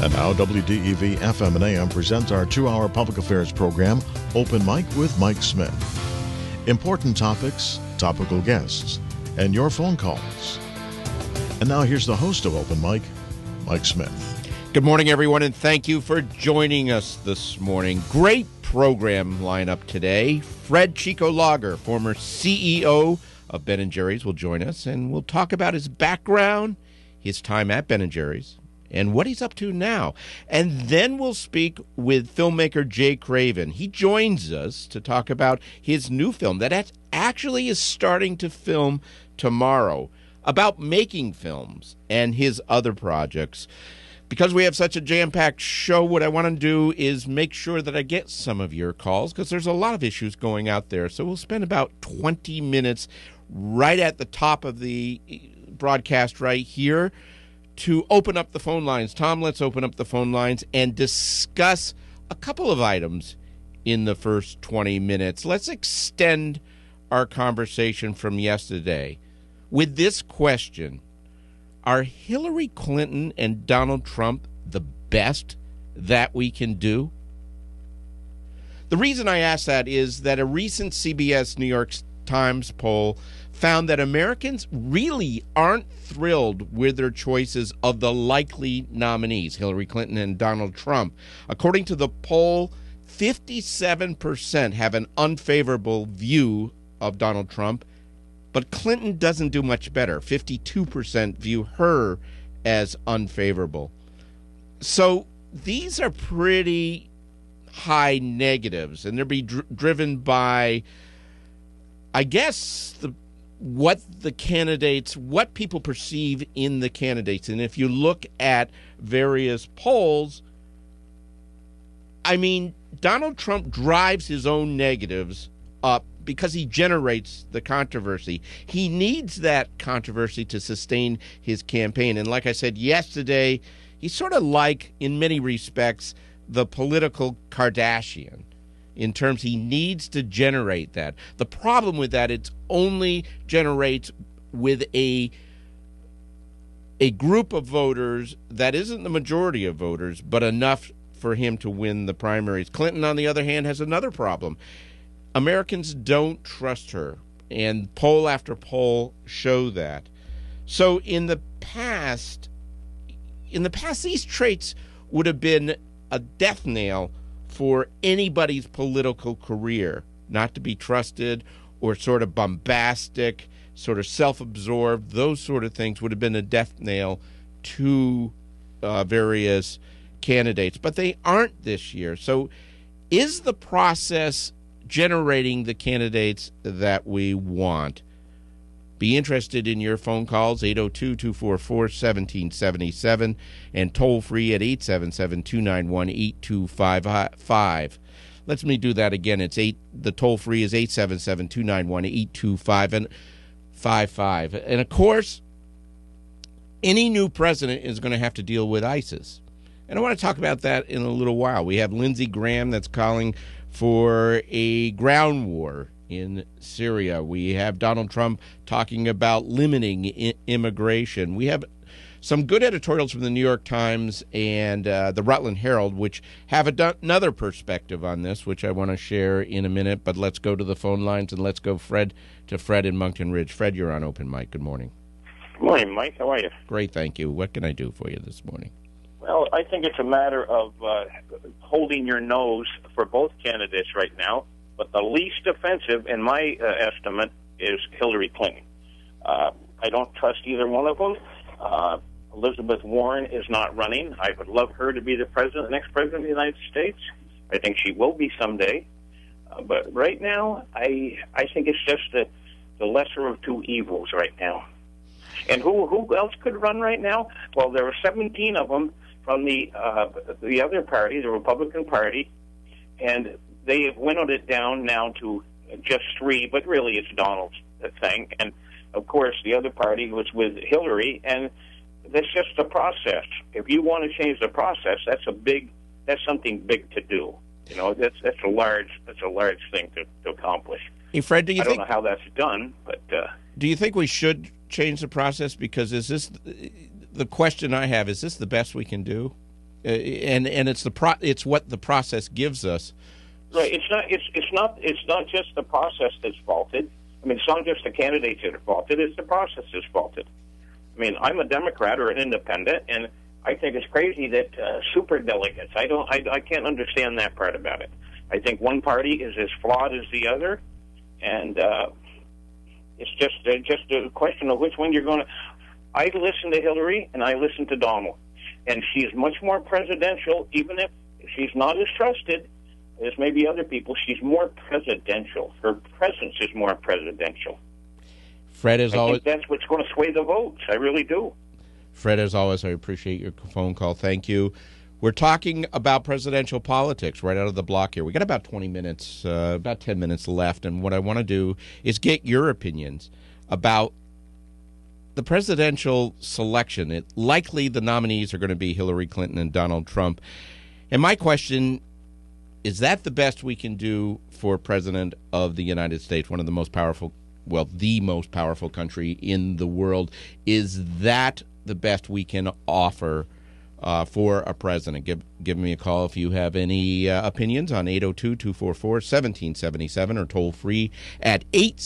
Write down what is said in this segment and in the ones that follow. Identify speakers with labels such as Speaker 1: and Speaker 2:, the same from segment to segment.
Speaker 1: And now WDEV FM and AM presents our 2-hour public affairs program, Open Mic with Mike Smith. Important topics, topical guests, and your phone calls. And now here's the host of Open Mic, Mike Smith.
Speaker 2: Good morning, everyone, and thank you for joining us this morning. Great program lineup today. Fred Chico Lager, former CEO of Ben & Jerry's, will join us, and we'll talk about his background, his time at Ben & Jerry's, and what he's up to now. And then we'll speak with filmmaker Jay Craven. He joins us to talk about his new film that actually is starting to film tomorrow, about making films and his other projects. Because we have such a jam-packed show, what I want to do is make sure that I get some of your calls, because there's a lot of issues going out there. So we'll spend about 20 minutes right at the top of the broadcast right here to open up the phone lines. Tom, let's open up the phone lines and discuss a couple of items in the first 20 minutes. Let's extend our conversation from yesterday with this question: are Hillary Clinton and Donald Trump the best that we can do? The reason I ask that is that a recent CBS New York Times poll found that Americans really aren't thrilled with their choices of the likely nominees, Hillary Clinton and Donald Trump. According to the poll, 57% have an unfavorable view of Donald Trump, but Clinton doesn't do much better. 52% view her as unfavorable. So these are pretty high negatives, and they'll be driven by, I guess, what people perceive in the candidates. And if you look at various polls, I mean, Donald Trump drives his own negatives up because he generates the controversy. He needs that controversy to sustain his campaign. And like I said yesterday, he's sort of like, in many respects, the political Kardashian. In terms, he needs to generate that. The problem with that, it only generates with a group of voters that isn't the majority of voters, but enough for him to win the primaries. Clinton, on the other hand, has another problem. Americans don't trust her, and poll after poll show that. So in the past, these traits would have been a death nail for anybody's political career. Not to be trusted, or sort of bombastic, sort of self-absorbed, those sort of things would have been a death nail to various candidates. But they aren't this year. So is the process generating the candidates that we want? Be interested in your phone calls, 802-244-1777, and toll free at 877-291-8255. Let me do that again. The toll free is 877-291-8255. And of course, any new president is going to have to deal with ISIS. And I want to talk about that in a little while. We have Lindsey Graham that's calling for a ground war in Syria. We have Donald Trump talking about limiting immigration. We have some good editorials from the New York Times and the Rutland Herald, which have another perspective on this, which I want to share in a minute. But let's go to the phone lines, and let's go Fred in Moncton Ridge. Fred, you're on Open Mic. Good morning.
Speaker 3: Good morning, Mike. How are you?
Speaker 2: Great, thank you. What can I do for you this morning?
Speaker 3: Well, I think it's a matter of holding your nose for both candidates right now. But the least offensive, in my estimate, is Hillary Clinton. I don't trust either one of them. Elizabeth Warren is not running. I would love her to be the next president of the United States. I think she will be someday. But right now, I think it's just the lesser of two evils right now. And who else could run right now? Well, there are 17 of them from the other party, the Republican Party, and they have winnowed it down now to just 3, but really it's Donald's thing. And, of course, the other party was with Hillary, and that's just the process. If you want to change the process, that's something big to do. You know, that's a large thing to accomplish.
Speaker 2: Hey, Fred, I
Speaker 3: don't know how that's done, but
Speaker 2: do you think we should change the process? Because is this the question I have? Is this the best we can do? and it's what the process gives us.
Speaker 3: Right. It's not just the process that's faulted. I mean, it's not just the candidates that are faulted. It's the process that's faulted. I mean, I'm a Democrat or an independent, and I think it's crazy that super delegates. I can't understand that part about it. I think one party is as flawed as the other, and it's just a question of which one you're going to. I listen to Hillary and I listen to Donald, and she's much more presidential, even if she's not as trusted as maybe other people. She's more presidential. Her presence is more presidential.
Speaker 2: Fred, as always,
Speaker 3: I think that's what's going to sway the votes. I really do.
Speaker 2: Fred, as always, I appreciate your phone call. Thank you. We're talking about presidential politics right out of the block here. We got about 20 minutes, about 10 minutes left, and what I want to do is get your opinions about the presidential selection. Likely the nominees are going to be Hillary Clinton and Donald Trump. And my question, is that the best we can do for President of the United States, one of the most powerful, well, the most powerful country in the world? Is that the best we can offer for a president? Give me a call if you have any opinions on 802-244-1777 or toll free at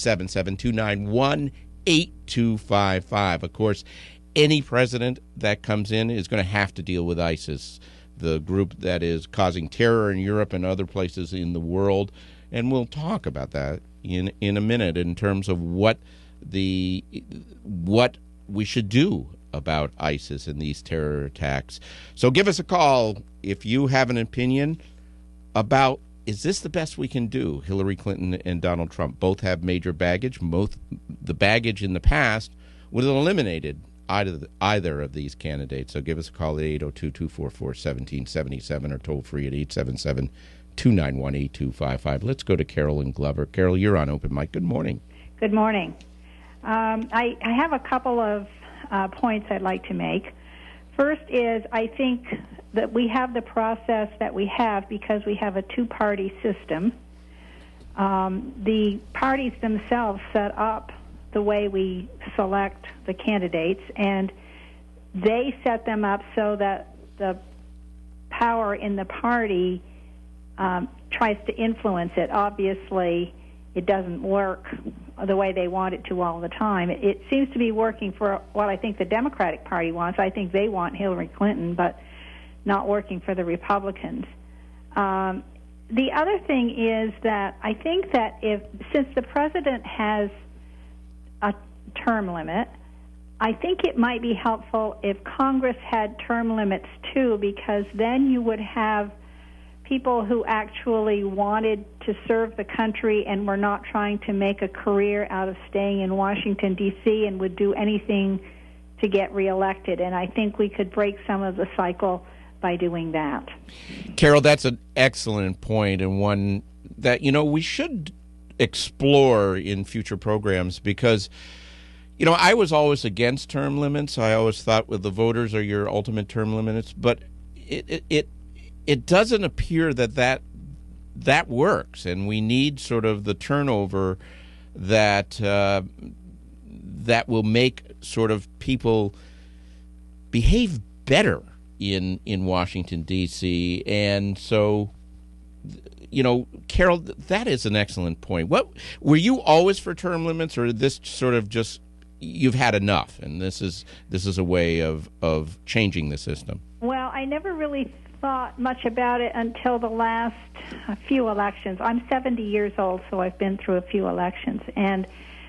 Speaker 2: 877-291-8255. Of course, any president that comes in is going to have to deal with ISIS, the group that is causing terror in Europe and other places in the world. And we'll talk about that in a minute in terms of what we should do about ISIS and these terror attacks. So give us a call if you have an opinion about, is this the best we can do? Hillary Clinton and Donald Trump both have major baggage. The baggage in the past was eliminated either of these candidates. So give us a call at 802-244-1777 or toll free at 877-291-8255. Let's go to Carol in Glover. Carol, you're on Open Mic. Good morning.
Speaker 4: Good morning. I have a couple of points I'd like to make. First is, I think that we have the process that we have because we have a two-party system. The parties themselves set up the way we select the candidates, and they set them up so that the power in the party tries to influence it. Obviously, it doesn't work the way they want it to all the time. It seems to be working for what I think the Democratic Party wants. I think they want Hillary Clinton, but not working for the Republicans. The other thing is that I think that since the president has a term limit, I think it might be helpful if Congress had term limits too, because then you would have people who actually wanted to serve the country and were not trying to make a career out of staying in Washington, D.C., and would do anything to get reelected. And I think we could break some of the cycle by doing that.
Speaker 2: Carol, that's an excellent point, and one that, we should explore in future programs, because, I was always against term limits. I always thought, the voters are your ultimate term limits, but it doesn't appear that works, and we need sort of the turnover that will make sort of people behave better in Washington, D.C. And so, Carol, that is an excellent point. What were you always for term limits, or this sort of just you've had enough, and this is a way of changing the system? Well,
Speaker 4: I never really thought much about it until the last few elections. I'm 70 years old, so I've been through a few elections, and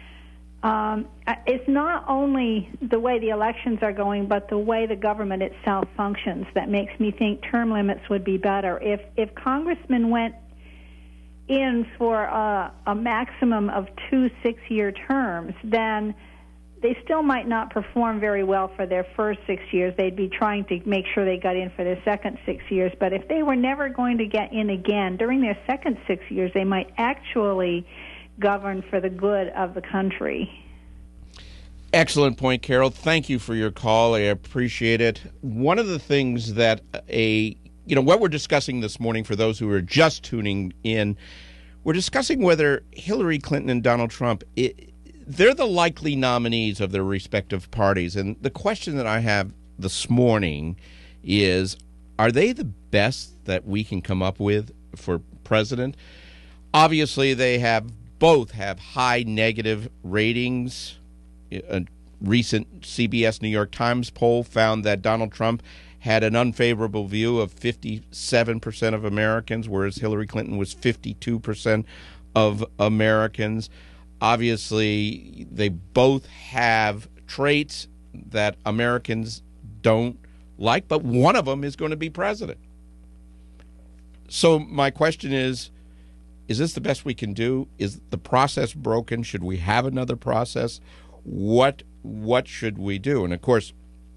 Speaker 4: it's not only the way the elections are going, but the way the government itself functions that makes me think term limits would be better. If congressmen went in for a maximum of 2 6-year terms, then they still might not perform very well for their first 6 years. They'd be trying to make sure they got in for their second 6 years. But if they were never going to get in again, during their second 6 years, they might actually govern for the good of the country.
Speaker 2: Excellent point, Carol. Thank you for your call. I appreciate it. One of the things that what we're discussing this morning, for those who are just tuning in, we're discussing whether Hillary Clinton and Donald Trump, they're the likely nominees of their respective parties. And the question that I have this morning is, are they the best that we can come up with for president? Obviously, they both have high negative ratings. A recent CBS New York Times poll found that Donald Trump had an unfavorable view of 57% of Americans, whereas Hillary Clinton was 52% of Americans. Obviously, they both have traits that Americans don't like, but one of them is going to be president. So my question is this the best we can do? Is the process broken? Should we have another process? What should we do? And of course,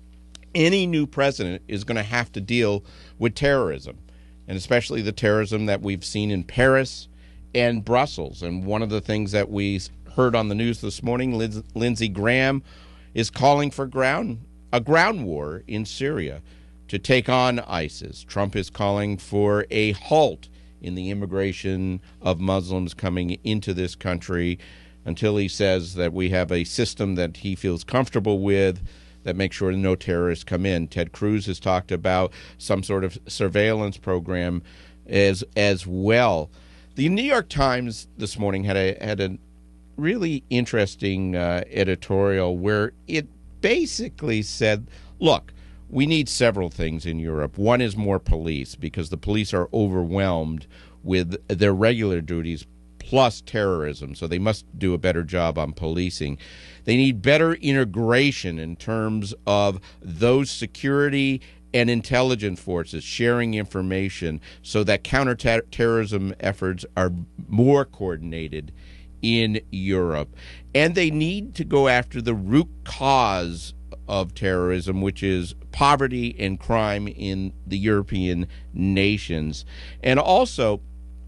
Speaker 2: any new president is going to have to deal with terrorism, and especially the terrorism that we've seen in Paris and Brussels. And one of the things that we heard on the news this morning, Lindsey Graham is calling for a ground war in Syria to take on ISIS. Trump is calling for a halt in the immigration of Muslims coming into this country until he says that we have a system that he feels comfortable with that makes sure no terrorists come in. Ted Cruz has talked about some sort of surveillance program as well. The New York Times this morning had a really interesting editorial where it basically said, look, we need several things in Europe. One is more police, because the police are overwhelmed with their regular duties plus terrorism, so they must do a better job on policing. They need better integration in terms of those security and intelligence forces sharing information so that counterterrorism efforts are more coordinated in Europe. And they need to go after the root cause of terrorism, which is poverty and crime in the European nations. And also,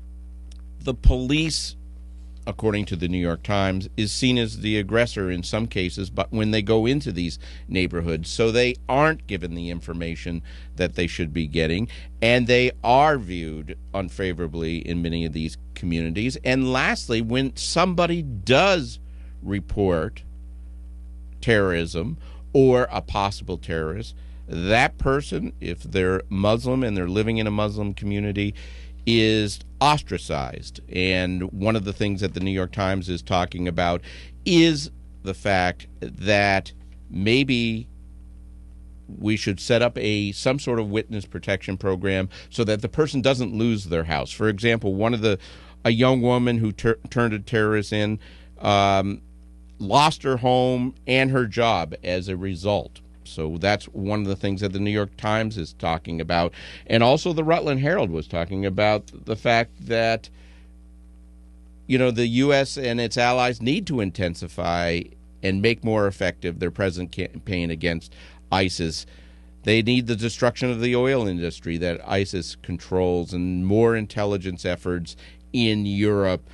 Speaker 2: the police, according to the New York Times, is seen as the aggressor in some cases, but when they go into these neighborhoods, so they aren't given the information that they should be getting, and they are viewed unfavorably in many of these communities. And lastly, when somebody does report terrorism or a possible terrorist, that person, if they're Muslim and they're living in a Muslim community, is ostracized. And one of the things that the New York Times is talking about is the fact that maybe we should set up some sort of witness protection program so that the person doesn't lose their house. For example, a young woman who turned a terrorist in lost her home and her job as a result. So that's one of the things that the New York Times is talking about. And also the Rutland Herald was talking about the fact that, the U.S. and its allies need to intensify and make more effective their present campaign against ISIS. They need the destruction of the oil industry that ISIS controls and more intelligence efforts in Europe.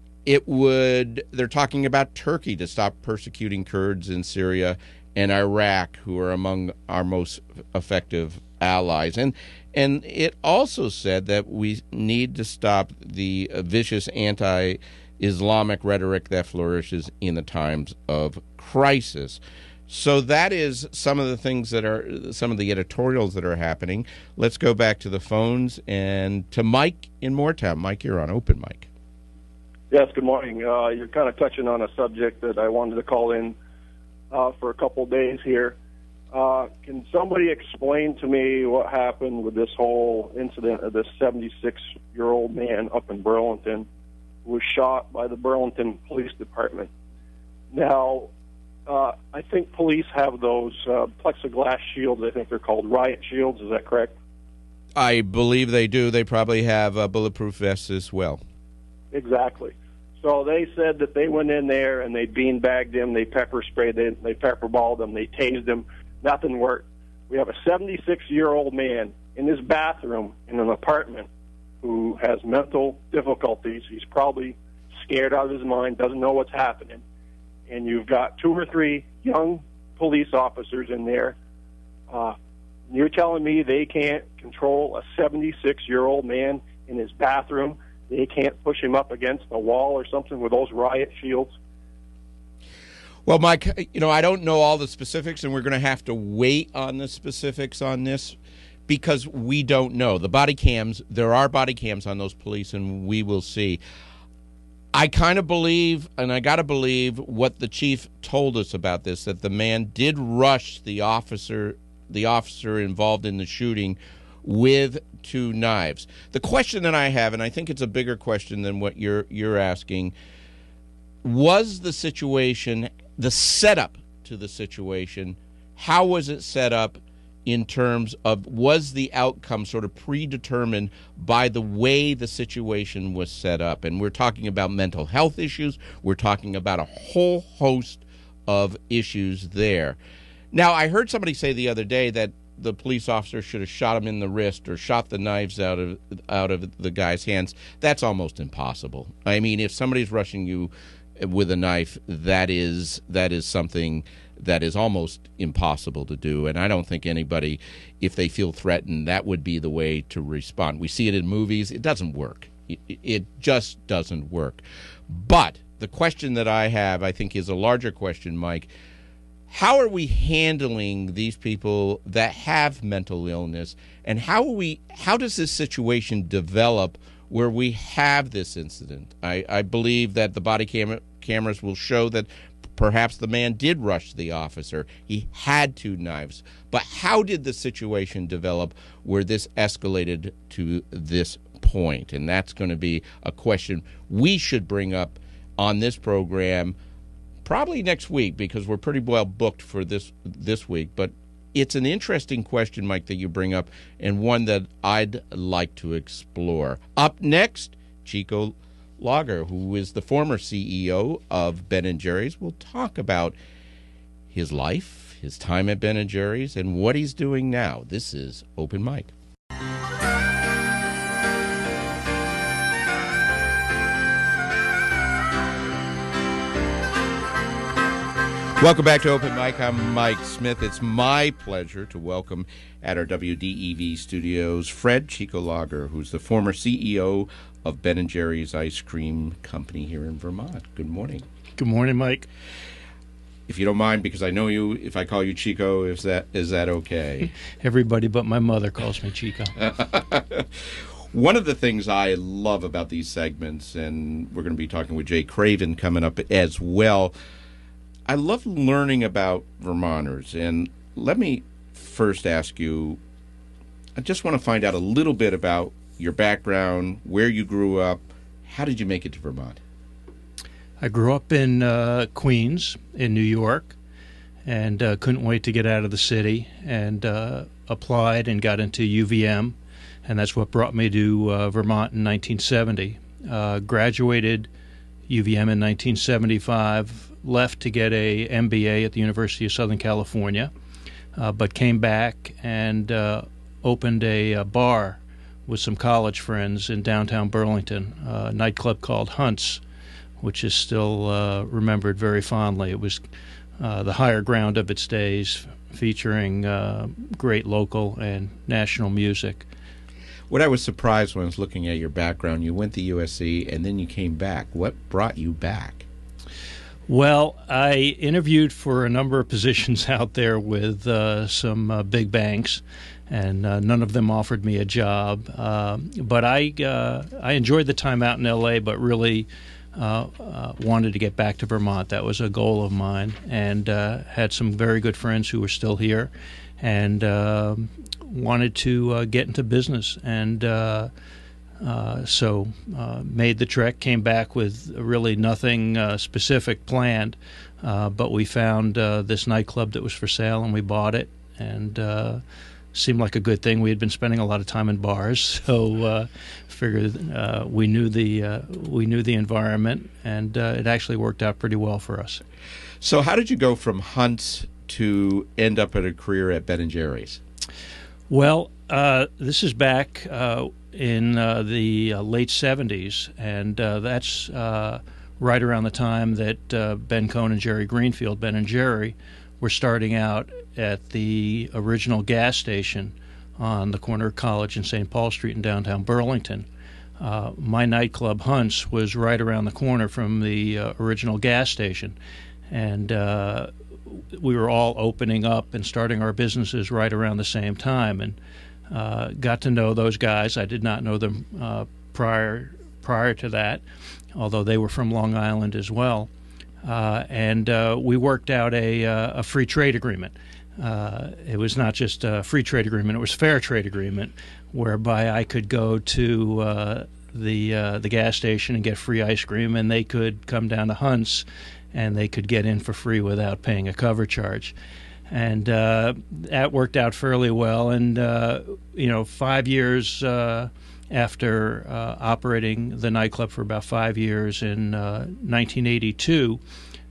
Speaker 2: They're talking about Turkey to stop persecuting Kurds in Syria and Iraq, who are among our most effective allies. And it also said that we need to stop the vicious anti-Islamic rhetoric that flourishes in the times of crisis. So that is some of the things some of the editorials that are happening. Let's go back to the phones and to Mike in Moortown. Mike, you're on Open Mic.
Speaker 5: Yes, good morning. You're kind of touching on a subject that I wanted to call in for a couple of days here. Can somebody explain to me what happened with this whole incident of this 76-year-old man up in Burlington who was shot by the Burlington Police Department? Now, I think police have those plexiglass shields. I think they're called riot shields. Is that correct?
Speaker 2: I believe they do. They probably have bulletproof vests as well.
Speaker 5: Exactly. So they said that they went in there and they beanbagged him, they pepper sprayed him, they pepperballed him, they tased him. Nothing worked. We have a 76-year-old man in his bathroom in an apartment who has mental difficulties. He's probably scared out of his mind, doesn't know what's happening. And you've got 2 or 3 young police officers in there. You're telling me they can't control a 76-year-old man in his bathroom? They can't push him up against a wall or something with those riot shields?
Speaker 2: Well, Mike, I don't know all the specifics, and we're going to have to wait on the specifics on this. because we don't know. The body cams, there are body cams on those police, and we will see. I kind of believe, and I got to believe what the chief told us about this, that the man did rush the officer involved in the shooting with 2 knives. The question that I have, and I think it's a bigger question than what you're asking, was the situation, the setup to the situation, how was it set up in terms of, was the outcome sort of predetermined by the way the situation was set up? And we're talking about mental health issues. We're talking about a whole host of issues there. Now, I heard somebody say the other day that the police officer should have shot him in the wrist or shot the knives out of the guy's hands. That's almost impossible. I mean, if somebody's rushing you with a knife, that is something that is almost impossible to do. And I don't think anybody, if they feel threatened, that would be the way to respond. We see it in movies. It doesn't work. It just doesn't work. But the question that I have, I think, is a larger question, Mike. How are we handling these people that have mental illness, and how does this situation develop where we have this incident? I believe that the body cameras will show that perhaps the man did rush the officer. He had 2 knives. But how did the situation develop where this escalated to this point? And that's going to be a question we should bring up on this program probably next week, because we're pretty well booked for this week. But it's an interesting question, Mike, that you bring up, and one that I'd like to explore. Up next, Chico Lager, who is the former CEO of Ben & Jerry's, will talk about his life, his time at Ben & Jerry's, and what he's doing now. This is Open Mic. Welcome back to Open Mic. I'm Mike Smith. It's my pleasure to welcome at our WDEV studios Fred Chico Lager, who's the former CEO of Ben & Jerry's Ice Cream Company here in Vermont. Good morning.
Speaker 6: Good morning, Mike.
Speaker 2: If you don't mind, because I know you, if I call you Chico, is that okay?
Speaker 6: Everybody but my mother calls me Chico.
Speaker 2: One of the things I love about these segments, and we're going to be talking with Jay Craven coming up as well, I love learning about Vermonters. And let me first ask you, I just want to find out a little bit about your background, where you grew up. How did you make it to Vermont?
Speaker 6: I grew up in Queens, in New York, and couldn't wait to get out of the city, and applied and got into UVM, and that's what brought me to Vermont in 1970. Graduated UVM in 1975, left to get a MBA at the University of Southern California, but came back and opened a bar with some college friends in downtown Burlington, a nightclub called Hunt's, which is still remembered very fondly. It was the higher ground of its days, featuring great local and national music.
Speaker 2: What I was surprised when I was looking at your background, you went to USC and then you came back. What brought you back?
Speaker 6: Well, I interviewed for a number of positions out there with some big banks, and none of them offered me a job. But I enjoyed the time out in L.A., but really wanted to get back to Vermont. That was a goal of mine, and had some very good friends who were still here, and wanted to get into business. And so made the trek, came back with really nothing specific planned, but we found this nightclub that was for sale, and we bought it, and seemed like a good thing. We had been spending a lot of time in bars, so figured we knew the environment, and it actually worked out pretty well for us.
Speaker 2: So how did you go from Hunt's to end up at a career at Ben & Jerry's?
Speaker 6: Well, this is back in the late 70s, and that's right around the time that Ben Cohn and Jerry Greenfield, Ben & Jerry, were starting out at the original gas station on the corner of College and St. Paul Street in downtown Burlington. My nightclub, Hunt's, was right around the corner from the original gas station, and we were all opening up and starting our businesses right around the same time. And Got to know those guys. I did not know them prior to that, although they were from Long Island as well. And we worked out a free trade agreement. It was not just a free trade agreement; it was a fair trade agreement, whereby I could go to the gas station and get free ice cream, and they could come down to Hunt's, and they could get in for free without paying a cover charge. And that worked out fairly well. And 5 years after operating the nightclub for about 5 years, in 1982,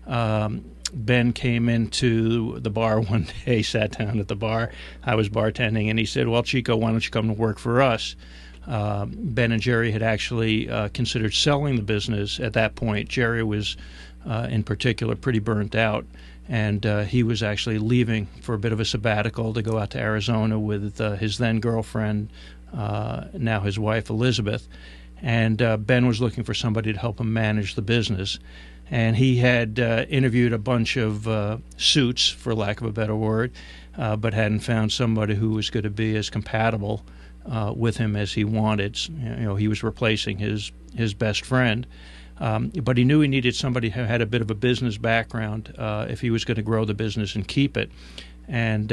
Speaker 6: Ben came into the bar one day, sat down at the bar. I was bartending, and he said, "Well, Chico, why don't you come to work for us?" Ben and Jerry had actually considered selling the business at that point. Jerry was, in particular, pretty burnt out, and he was actually leaving for a bit of a sabbatical to go out to Arizona with his then-girlfriend, now his wife, Elizabeth. And Ben was looking for somebody to help him manage the business. And he had interviewed a bunch of suits, for lack of a better word, but hadn't found somebody who was going to be as compatible with him as he wanted. He was replacing his best friend. But he knew he needed somebody who had a bit of a business background if he was going to grow the business and keep it. And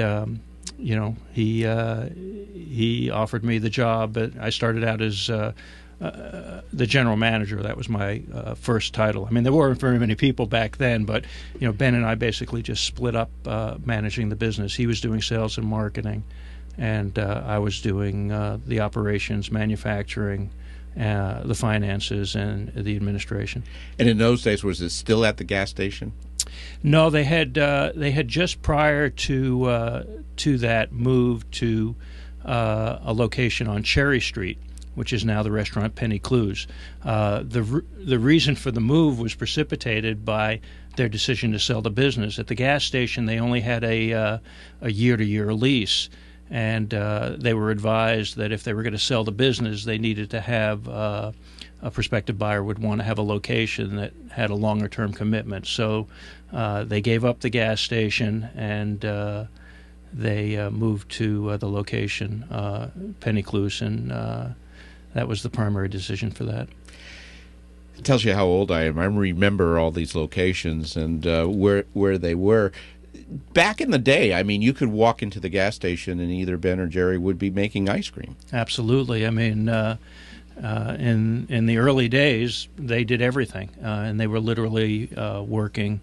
Speaker 6: he offered me the job. I started out as the general manager. That was my first title. I mean, there weren't very many people back then, but Ben and I basically just split up managing the business. He was doing sales and marketing, and I was doing the operations, manufacturing, the finances, and the administration.
Speaker 2: And in those days, was it still at the gas station?
Speaker 6: No, they had just prior to that moved to a location on Cherry Street, which is now the restaurant Penny Clues. The reason for the move was precipitated by their decision to sell the business. At the gas station, they only had a year-to-year lease, and they were advised that if they were going to sell the business, they needed to have a prospective buyer would want to have a location that had a longer-term commitment. So they gave up the gas station, and they moved to the location, Penny Clues, and that was the primary decision for that.
Speaker 2: It tells you how old I am. I remember all these locations and where they were. Back in the day, I mean, you could walk into the gas station and either Ben or Jerry would be making ice cream.
Speaker 6: Absolutely. I mean, in the early days, they did everything, and they were literally working,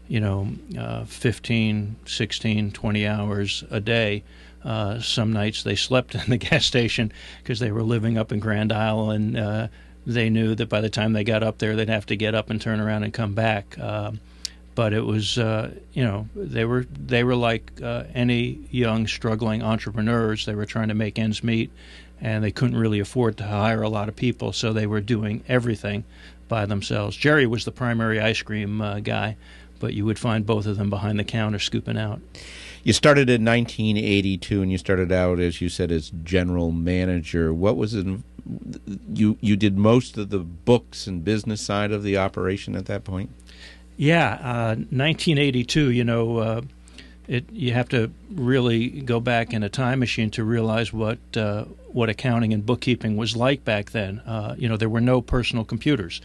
Speaker 6: 15, 16, 20 hours a day. Some nights they slept in the gas station because they were living up in Grand Isle, and they knew that by the time they got up there, they'd have to get up and turn around and come back. But it was, they were like any young struggling entrepreneurs. They were trying to make ends meet, and they couldn't really afford to hire a lot of people, so they were doing everything by themselves. Jerry was the primary ice cream guy, but you would find both of them behind the counter scooping out.
Speaker 2: You started in 1982, and you started out, as you said, as general manager. What was it? You did most of the books and business side of the operation at that point?
Speaker 6: Yeah, 1982, you have to really go back in a time machine to realize what accounting and bookkeeping was like back then. There were no personal computers.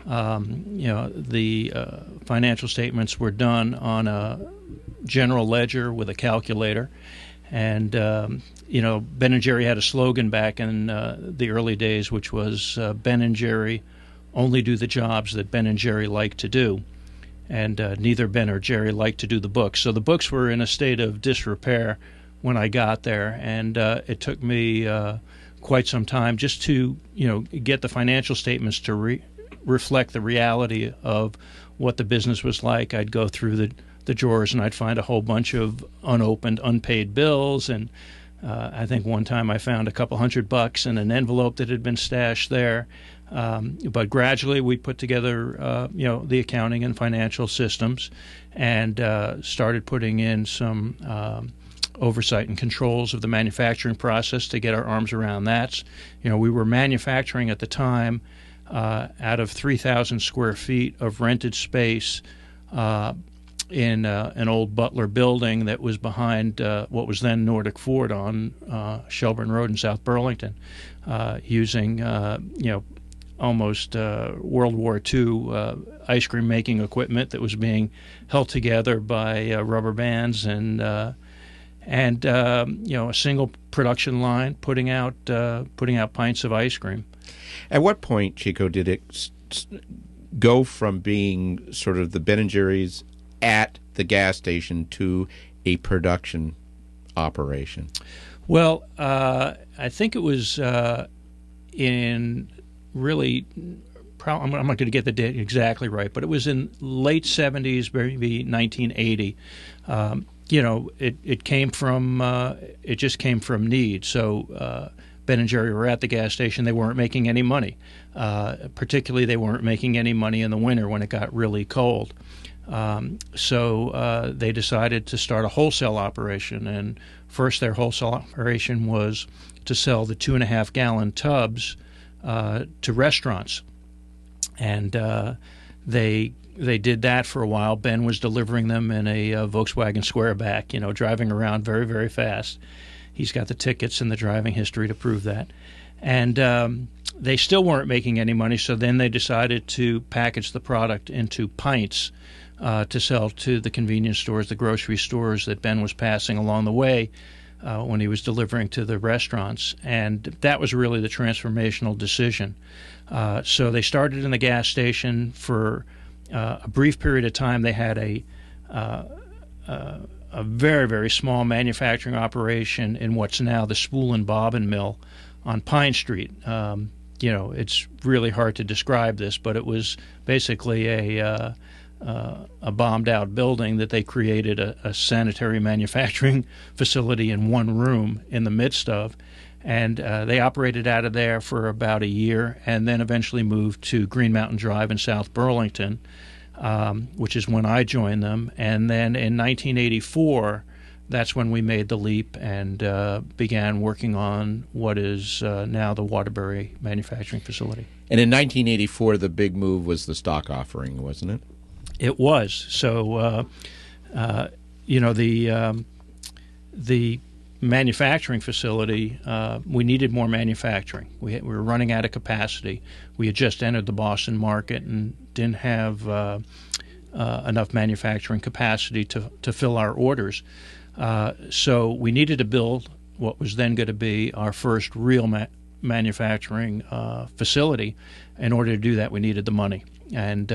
Speaker 6: The financial statements were done on a general ledger with a calculator. And, Ben & Jerry had a slogan back in the early days, which was Ben & Jerry only do the jobs that Ben & Jerry like to do. And neither Ben or Jerry liked to do the books. So the books were in a state of disrepair when I got there, and it took me quite some time just to, get the financial statements to reflect the reality of what the business was like. I'd go through the drawers, and I'd find a whole bunch of unopened, unpaid bills, and I think one time I found a couple $100 in an envelope that had been stashed there. But gradually we put together, the accounting and financial systems, and started putting in some oversight and controls of the manufacturing process to get our arms around that. We were manufacturing at the time out of 3,000 square feet of rented space in an old Butler building that was behind what was then Nordic Ford on Shelburne Road in South Burlington, using almost World War II ice cream making equipment that was being held together by rubber bands and a single production line putting out pints of ice cream.
Speaker 2: At what point, Chico, did it go from being sort of the Ben & Jerry's at the gas station to a production operation?
Speaker 6: Well, I think it was in really, I'm not going to get the date exactly right, but it was in late 70s, maybe 1980. It came from, it just came from need. So Ben & Jerry were at the gas station. They weren't making any money. Particularly, they weren't making any money in the winter when it got really cold. So they decided to start a wholesale operation. And first, their wholesale operation was to sell the 2.5-gallon tubs to restaurants. And they did that for a while. Ben was delivering them in a Volkswagen Squareback, driving around very, very fast. He's got the tickets and the driving history to prove that. And they still weren't making any money, so then they decided to package the product into pints to sell to the convenience stores, the grocery stores that Ben was passing along the way when he was delivering to the restaurants. And that was really the transformational decision. So they started in the gas station for a brief period of time. They had a very, very small manufacturing operation in what's now the Spool and Bobbin Mill on Pine Street. It's really hard to describe this, but it was basically a bombed-out building that they created a sanitary manufacturing facility in one room in the midst of. And they operated out of there for about a year and then eventually moved to Green Mountain Drive in South Burlington, which is when I joined them. And then in 1984, that's when we made the leap and began working on what is now the Waterbury manufacturing facility.
Speaker 2: And in 1984, the big move was the stock offering, wasn't it?
Speaker 6: It was. So, the manufacturing facility, we needed more manufacturing. We were running out of capacity. We had just entered the Boston market and didn't have enough manufacturing capacity to fill our orders. So we needed to build what was then going to be our first real manufacturing facility. In order to do that, we needed the money. And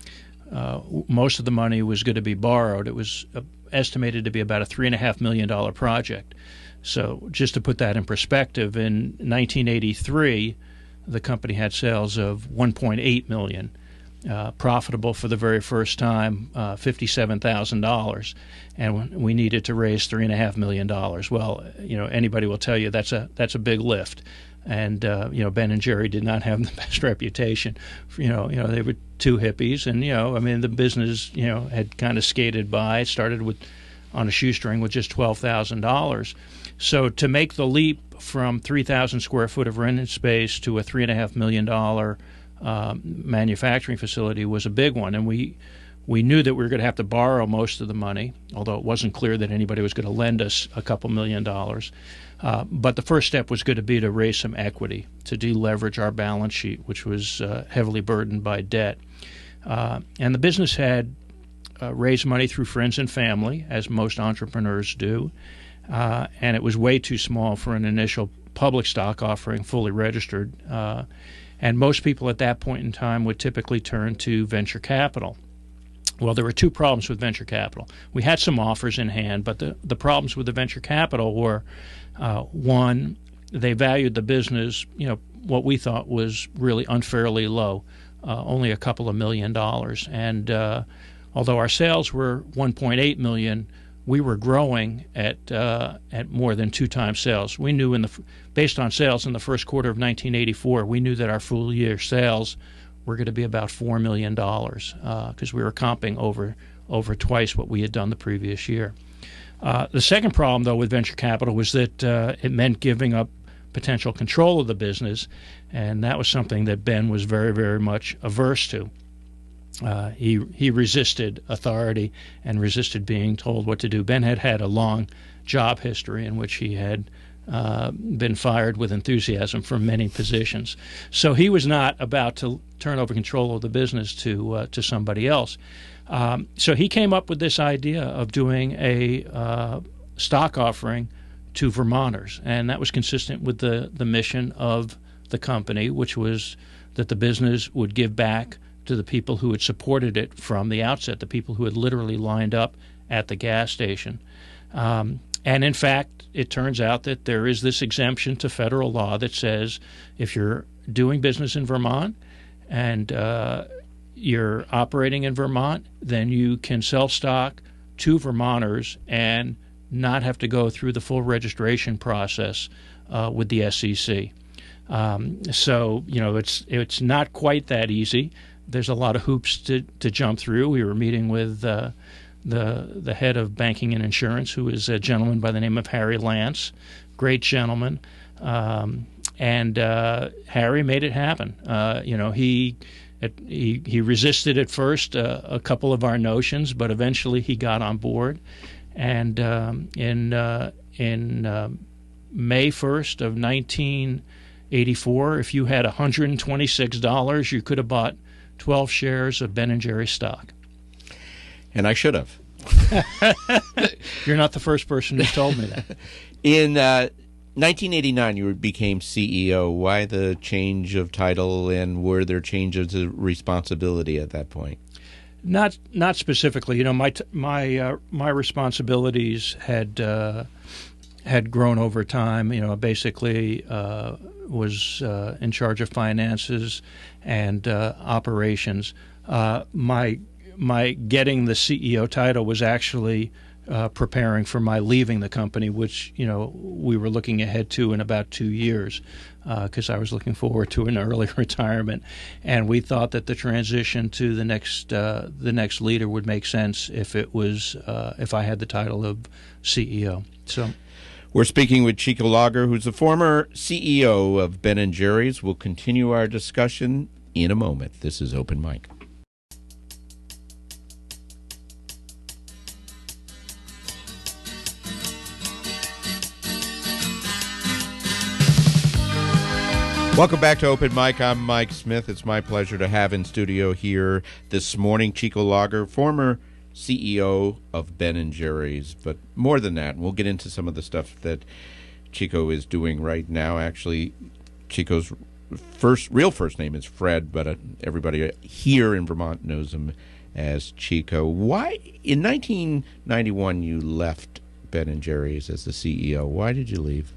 Speaker 6: most of the money was going to be borrowed. It was estimated to be about a $3.5 million project. So just to put that in perspective, in 1983, the company had sales of $1.8 million, profitable for the very first time, $57,000, and we needed to raise $3.5 million. Well, anybody will tell you that's a big lift. And Ben & Jerry did not have the best reputation. They were two hippies, and the business had kind of skated by. It started on a shoestring with just $12,000. So to make the leap from 3,000 square foot of rented space to a $3.5 million manufacturing facility was a big one, and we knew that we were going to have to borrow most of the money, although it wasn't clear that anybody was going to lend us a couple $1 million. But the first step was going to be to raise some equity, to deleverage our balance sheet, which was heavily burdened by debt. And the business had raised money through friends and family, as most entrepreneurs do, and it was way too small for an initial public stock offering, fully registered. And most people at that point in time would typically turn to venture capital. Well, there were two problems with venture capital. We had some offers in hand, but the problems with the venture capital were, one, they valued the business, what we thought was really unfairly low, only a couple of $1 million. And although our sales were $1.8 million, we were growing at more than 2 times sales. We knew based on sales in the first quarter of 1984, we knew that our full year sales were going to be about $4 million because we were comping over twice what we had done the previous year. The second problem, though, with venture capital was that it meant giving up potential control of the business, and that was something that Ben was very, very much averse to. He resisted authority and resisted being told what to do. Ben had a long job history in which he had been fired with enthusiasm from many positions. So he was not about to turn over control of the business to somebody else. So he came up with this idea of doing a stock offering to Vermonters, and that was consistent with the mission of the company, which was that the business would give back to the people who had supported it from the outset, the people who had literally lined up at the gas station. And in fact, it turns out that there is this exemption to federal law that says if you're doing business in Vermont and you're operating in Vermont, then you can sell stock to Vermonters and not have to go through the full registration process with the SEC. So, it's not quite that easy. There's a lot of hoops to jump through. We were meeting with the head of banking and insurance, who is a gentleman by the name of Harry Lance, great gentleman, and Harry made it happen. He resisted at first a couple of our notions, but eventually he got on board. And in May 1st of 1984, if you had $126, you could have bought 12 shares of Ben & Jerry's stock.
Speaker 2: And I should have.
Speaker 6: You're not the first person who told me that.
Speaker 2: In 1989, you became CEO. Why the change of title, and were there changes of responsibility at that point?
Speaker 6: Not specifically. My responsibilities had grown over time. Basically was in charge of finances and operations. My getting the CEO title was actually preparing for my leaving the company, which we were looking ahead to in about 2 years, because I was looking forward to an early retirement, and we thought that the transition to the next leader would make sense if I had the title of CEO. So.
Speaker 2: We're speaking with Chico Lager, who's the former CEO of Ben & Jerry's. We'll continue our discussion in a moment. This is Open Mic. Welcome back to Open Mic. I'm Mike Smith. It's my pleasure to have in studio here this morning Chico Lager, former CEO of Ben & Jerry's. But more than that, we'll get into some of the stuff that Chico is doing right now. Actually, Chico's real first name is Fred, but everybody here in Vermont knows him as Chico. Why, in 1991, you left Ben & Jerry's as the CEO? Why did you leave?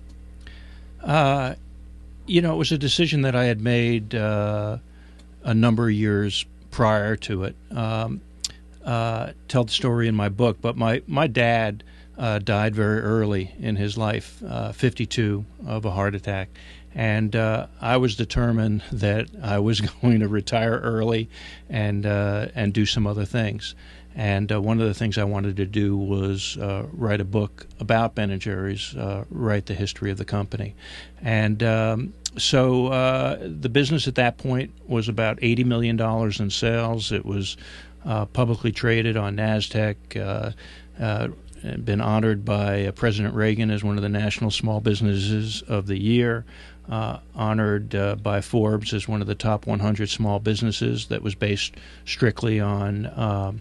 Speaker 6: It was a decision that I had made a number of years prior to it. Tell the story in my book, but my dad died very early in his life, 52, of a heart attack. And I was determined that I was going to retire early and do some other things. And one of the things I wanted to do was write a book about Ben & Jerry's, write the history of the company. And so the business at that point was about $80 million in sales. It was publicly traded on NASDAQ, been honored by President Reagan as one of the National Small Businesses of the Year, honored by Forbes as one of the top 100 small businesses that was based strictly on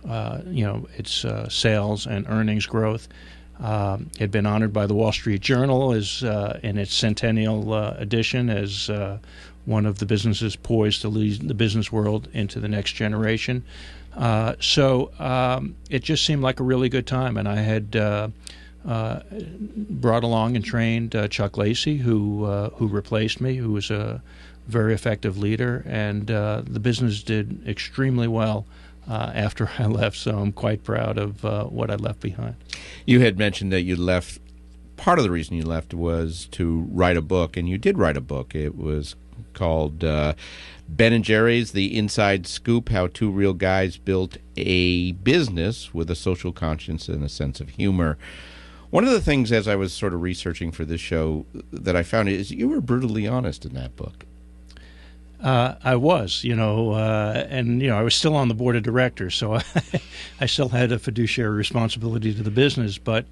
Speaker 6: its sales and earnings growth. It had been honored by the Wall Street Journal as in its centennial edition as one of the businesses poised to lead the business world into the next generation. So it just seemed like a really good time, and I had brought along and trained Chuck Lacey, who replaced me, who was a very effective leader, and the business did extremely well after I left, so I'm quite proud of what I left behind.
Speaker 2: You had mentioned that you left. Part of the reason you left was to write a book, and you did write a book. It was called Ben & Jerry's, The Inside Scoop, How Two Real Guys Built a Business with a Social Conscience and a Sense of Humor. One of the things, as I was sort of researching for this show, that I found is you were brutally honest in that book.
Speaker 6: I was, and I was still on the board of directors, so I still had a fiduciary responsibility to the business. But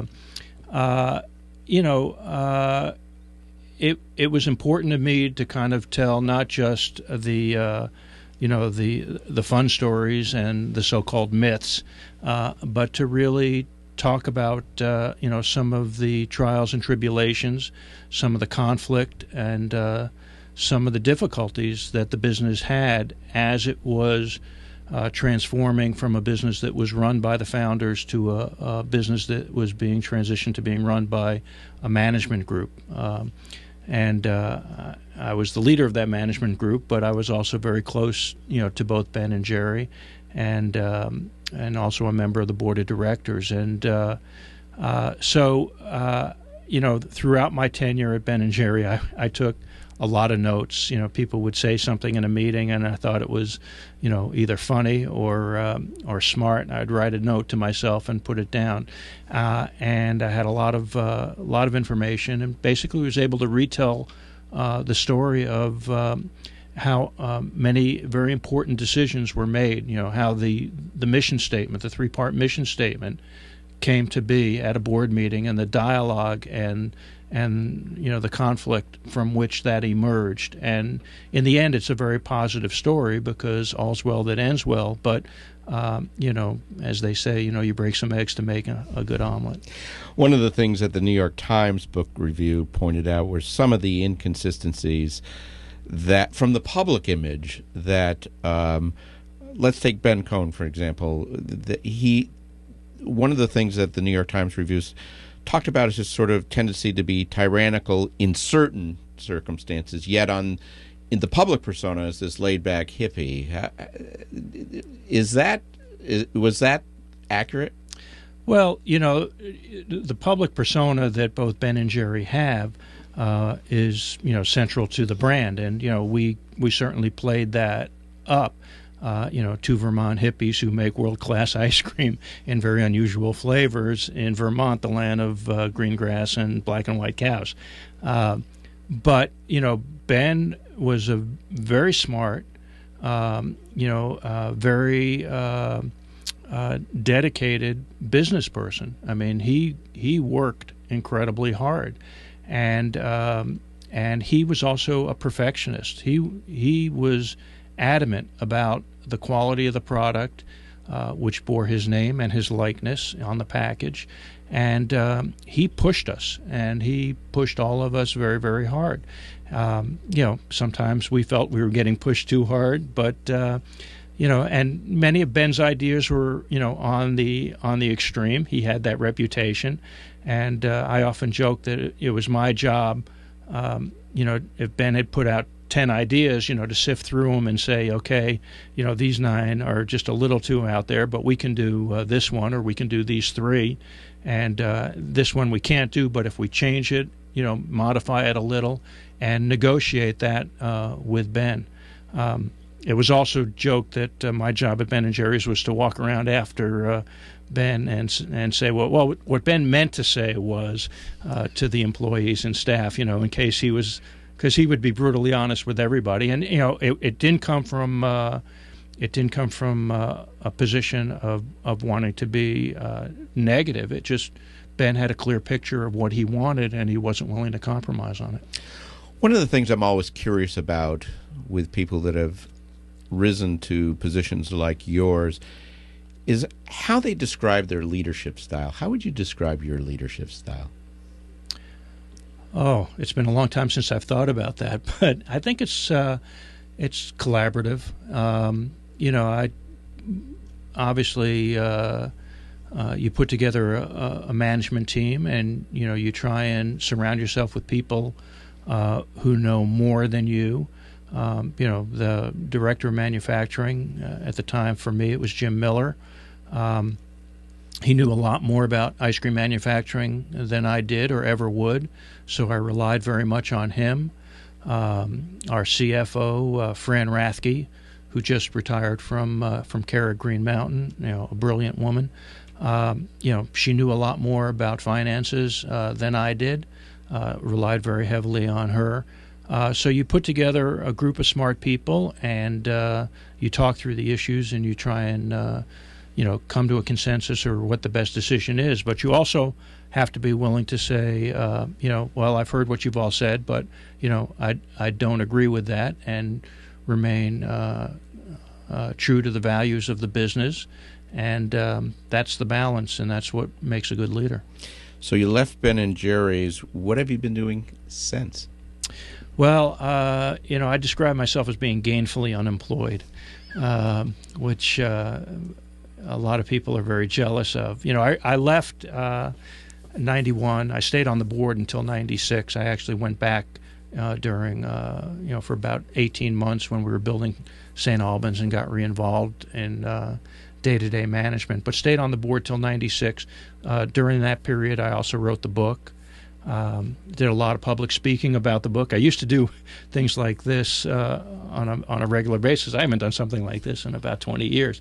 Speaker 6: it was important to me to kind of tell not just the fun stories and the so-called myths, but to really talk about some of the trials and tribulations, some of the conflict, and some of the difficulties that the business had as it was transforming from a business that was run by the founders to a business that was being transitioned to being run by a management group. And I was the leader of that management group, but I was also very close, to both Ben and Jerry, and also a member of the board of directors. And so throughout my tenure at Ben and Jerry, I took a lot of notes. People would say something in a meeting, and I thought it was, either funny or smart. I'd write a note to myself and put it down, and I had a lot of information, and basically was able to retell the story of how many very important decisions were made. How the mission statement, the 3-part mission statement, came to be at a board meeting, and the dialogue and the conflict from which that emerged. And in the end, it's a very positive story because all's well that ends well. But as they say, you break some eggs to make a good omelet.
Speaker 2: One of the things that the New York Times book review pointed out were some of the inconsistencies that from the public image that let's take Ben Cohen, for example. One of the things that the New York Times reviews talked about is his sort of tendency to be tyrannical in certain circumstances, yet in the public persona as this laid-back hippie. Was that accurate?
Speaker 6: Well, the public persona that both Ben and Jerry have is central to the brand, and we certainly played that up. Two Vermont hippies who make world-class ice cream in very unusual flavors in Vermont, the land of green grass and black and white cows. But Ben was a very smart, very dedicated business person. I mean, he worked incredibly hard, and he was also a perfectionist. He was adamant about the quality of the product, which bore his name and his likeness on the package. And he pushed us, and he pushed all of us very, very hard. Sometimes we felt we were getting pushed too hard, but, and many of Ben's ideas were, on the extreme. He had that reputation. And I often joke that it was my job, if Ben had put out 10 ideas, to sift through them and say, okay, these 9 are just a little too out there, but we can do this one, or we can do these 3, and this one we can't do, but if we change it, modify it a little, and negotiate that with Ben. It was also joked that my job at Ben and Jerry's was to walk around after Ben and say, well, what Ben meant to say was to the employees and staff, in case he was. Because he would be brutally honest with everybody, and it didn't come from a position of wanting to be negative. It just Ben had a clear picture of what he wanted, and he wasn't willing to compromise on it.
Speaker 2: One of the things I'm always curious about with people that have risen to positions like yours is how they describe their leadership style. How would you describe your leadership style?
Speaker 6: Oh, it's been a long time since I've thought about that, but I think it's collaborative. I obviously you put together a management team, and you try and surround yourself with people who know more than you. The director of manufacturing at the time for me, it was Jim Miller. He knew a lot more about ice cream manufacturing than I did or ever would, so I relied very much on him. Our CFO, Fran Rathke, who just retired from Cara Green Mountain, a brilliant woman. She knew a lot more about finances than I did. Relied very heavily on her. So you put together a group of smart people, and you talk through the issues, and you try and come to a consensus or what the best decision is. But you also have to be willing to say, well, I've heard what you've all said, but I don't agree with that, and remain true to the values of the business. And that's the balance, and that's what makes a good leader.
Speaker 2: So you left Ben & Jerry's. What have you been doing since?
Speaker 6: Well, I describe myself as being gainfully unemployed, which a lot of people are very jealous of. I left 91. I stayed on the board until 96. I actually went back during, for about 18 months when we were building St. Albans, and got re-involved in day-to-day management, but stayed on the board till 96. During that period, I also wrote the book. Did a lot of public speaking about the book. I used to do things like this on a regular basis. I haven't done something like this in about 20 years.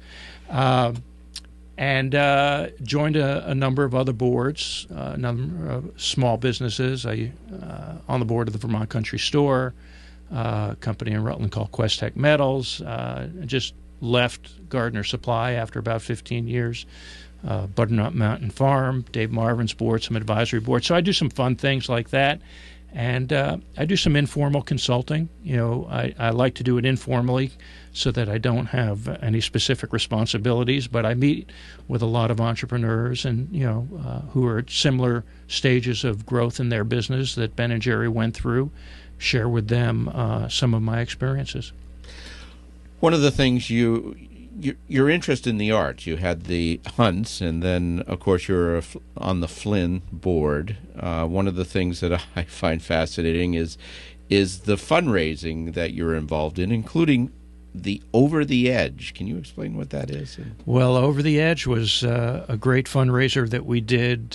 Speaker 6: And joined a number of other boards, a number of small businesses. I on the board of the Vermont Country Store, a company in Rutland called Questech Metals. Just left Gardner Supply after about 15 years. Butternut Mountain Farm, Dave Marvin's board, some advisory boards. So I do some fun things like that. And I do some informal consulting. I like to do it informally so that I don't have any specific responsibilities, but I meet with a lot of entrepreneurs and, who are at similar stages of growth in their business that Ben & Jerry went through, share with them some of my experiences.
Speaker 2: One of the things your interest in the arts. You had the Hunts, and then, of course, you're on the Flynn board. One of the things that I find fascinating is the fundraising that you're involved in, including the Over the Edge. Can you explain what that is?
Speaker 6: Well, Over the Edge was a great fundraiser that we did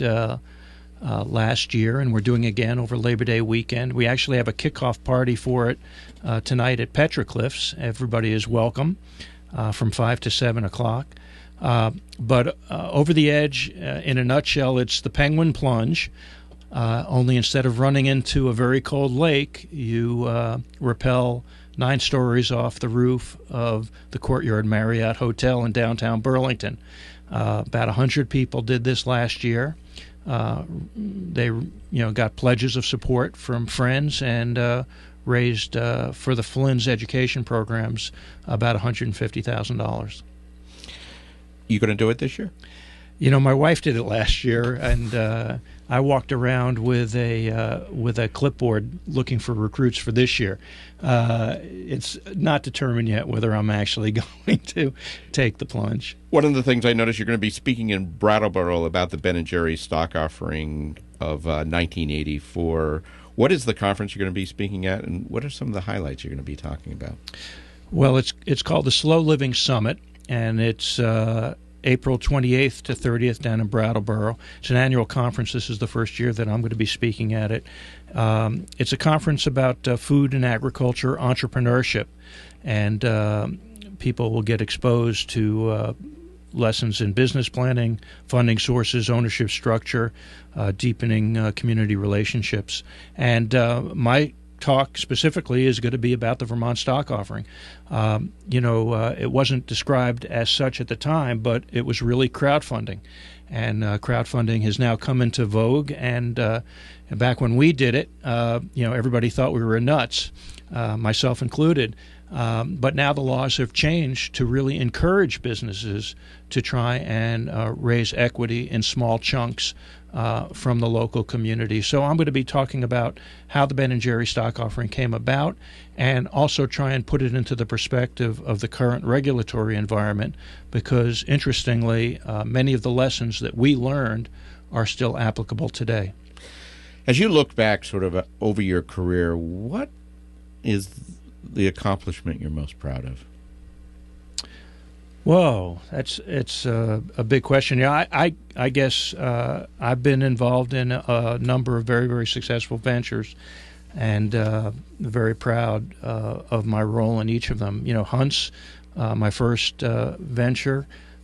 Speaker 6: last year, and we're doing again over Labor Day weekend. We actually have a kickoff party for it tonight at Petroglyphs. Everybody is welcome. From 5 to 7 o'clock. But Over the Edge, in a nutshell, it's the penguin plunge, only instead of running into a very cold lake, you rappel 9 stories off the roof of the Courtyard Marriott Hotel in downtown Burlington. About 100 people did this last year. They got pledges of support from friends and raised for the Flynn's education programs about $150,000.
Speaker 2: You going to do it this year?
Speaker 6: My wife did it last year, and I walked around with a clipboard looking for recruits for this year. It's not determined yet whether I'm actually going to take the plunge.
Speaker 2: One of the things I noticed, you're going to be speaking in Brattleboro about the Ben & Jerry's stock offering of 1984. What is the conference you're going to be speaking at, and what are some of the highlights you're going to be talking about?
Speaker 6: Well, it's called the Slow Living Summit, and it's April 28th to 30th down in Brattleboro. It's an annual conference. This is the first year that I'm going to be speaking at it. It's a conference about food and agriculture entrepreneurship, and people will get exposed to lessons in business planning, funding sources, ownership structure, deepening community relationships. And my talk specifically is going to be about the Vermont stock offering. It wasn't described as such at the time, but it was really crowdfunding. And crowdfunding has now come into vogue. And back when we did it, everybody thought we were nuts, myself included. But now the laws have changed to really encourage businesses to try and raise equity in small chunks from the local community. So I'm going to be talking about how the Ben & Jerry stock offering came about, and also try and put it into the perspective of the current regulatory environment, because interestingly, many of the lessons that we learned are still applicable today.
Speaker 2: As you look back sort of over your career, what is the accomplishment you're most proud of?
Speaker 6: Whoa, it's a big question. I guess I've been involved in a number of very, very successful ventures, and very proud of my role in each of them. Hunts, my first venture,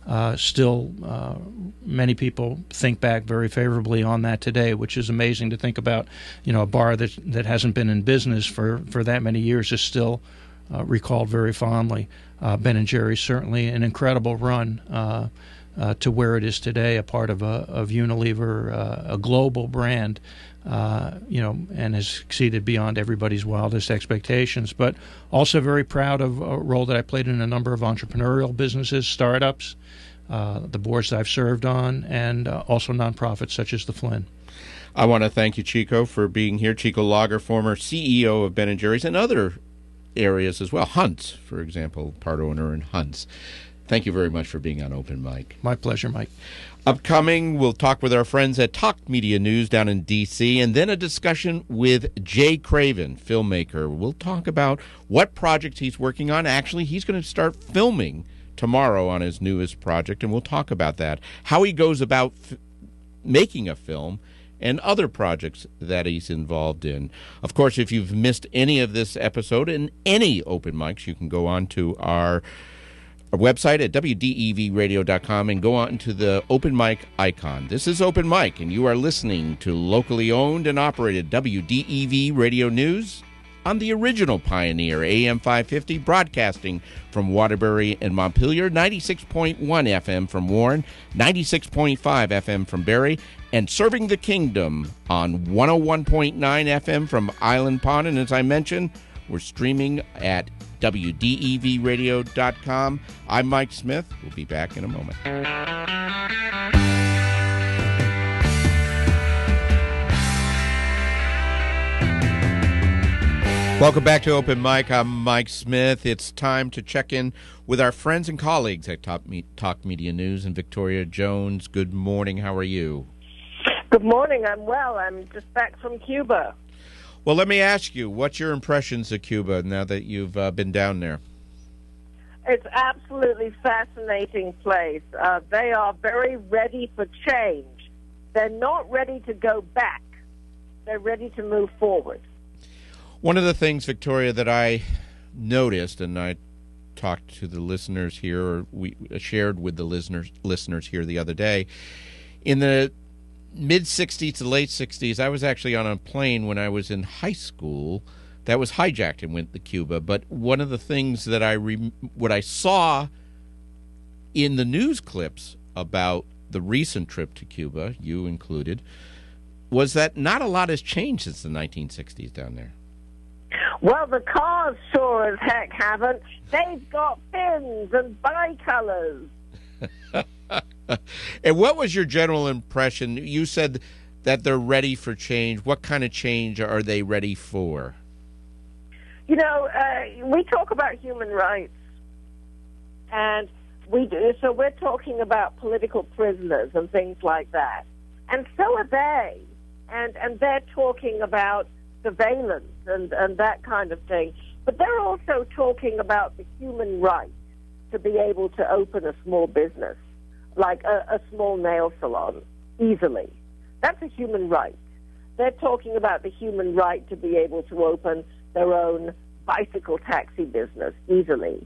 Speaker 6: Still, many people think back very favorably on that today, which is amazing to think about. A bar that hasn't been in business for that many years is still recalled very fondly. Ben & Jerry's certainly an incredible run to where it is today, a part of Unilever, a global brand, and has exceeded beyond everybody's wildest expectations. But also very proud of a role that I played in a number of entrepreneurial businesses, startups, the boards that I've served on, and also nonprofits such as the Flynn.
Speaker 2: I want to thank you, Chico, for being here. Chico Lager, former CEO of Ben & Jerry's and other areas as well. Hunt's, for example, part owner in Hunt's. Thank you very much for being on Open Mic.
Speaker 6: My pleasure, Mike.
Speaker 2: Upcoming, we'll talk with our friends at Talk Media News down in D.C., and then a discussion with Jay Craven, filmmaker. We'll talk about what project he's working on. Actually, he's going to start filming tomorrow on his newest project, and we'll talk about that, how he goes about making a film, and other projects that he's involved in. Of course, if you've missed any of this episode and any Open Mics, you can go on to our website at WDEVradio.com and go on to the Open Mic icon. This is Open Mic, and you are listening to locally owned and operated WDEV Radio News on the original Pioneer, AM 550, broadcasting from Waterbury and Montpelier, 96.1 FM from Warren, 96.5 FM from Barrie, and serving the Kingdom on 101.9 FM from Island Pond. And as I mentioned, we're streaming at WDEVradio.com. I'm Mike Smith. We'll be back in a moment. Welcome back to Open Mic. I'm Mike Smith. It's time to check in with our friends and colleagues at Talk Media News and Victoria Jones. Good morning. How are you?
Speaker 7: Good morning. I'm well. I'm just back from Cuba.
Speaker 2: Well, let me ask you, what's your impressions of Cuba now that you've been down there?
Speaker 7: It's absolutely fascinating place. They are very ready for change. They're not ready to go back. They're ready to move forward.
Speaker 2: One of the things, Victoria, that I noticed, and I talked to the listeners here, or we shared with the listeners here the other day, in the mid-'60s to late 60s, I was actually on a plane when I was in high school that was hijacked and went to Cuba. But one of the things that what I saw in the news clips about the recent trip to Cuba, you included, was that not a lot has changed since the 1960s down there.
Speaker 7: Well, the cars sure as heck haven't. They've got fins and bicolors.
Speaker 2: And what was your general impression? You said that they're ready for change. What kind of change are they ready for?
Speaker 7: You know, we talk about human rights, and we do. So we're talking about political prisoners and things like that. And so are they. And they're talking about surveillance and that kind of thing. But they're also talking about the human right to be able to open a small business, like a small nail salon, easily. That's a human right. They're talking about the human right to be able to open their own bicycle taxi business easily.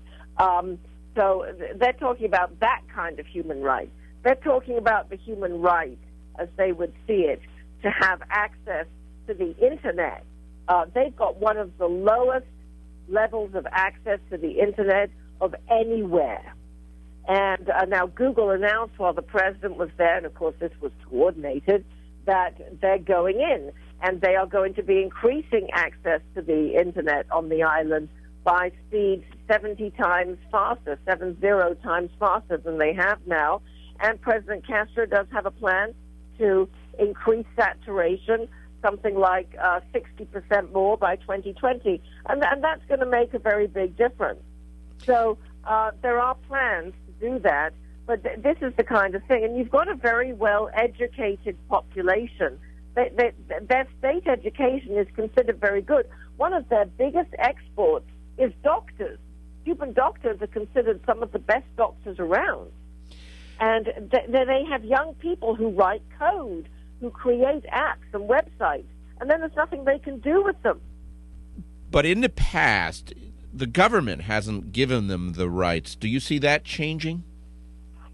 Speaker 7: So they're talking about that kind of human right. They're talking about the human right, as they would see it, to have access to the Internet. They've got one of the lowest levels of access to the Internet of anywhere. And now Google announced while the president was there, and of course this was coordinated, that they're going in, and they are going to be increasing access to the Internet on the island by speeds 70 times faster, 70 times faster than they have now. And President Castro does have a plan to increase saturation, something like 60% more by 2020. And that's going to make a very big difference. So there are plans to do that, but this is the kind of thing. And you've got a very well-educated population. Their state education is considered very good. One of their biggest exports is doctors. Cuban doctors are considered some of the best doctors around. And they have young people who write code, who create apps and websites, and then there's nothing they can do with them.
Speaker 2: But in the past, the government hasn't given them the rights. Do you see that changing?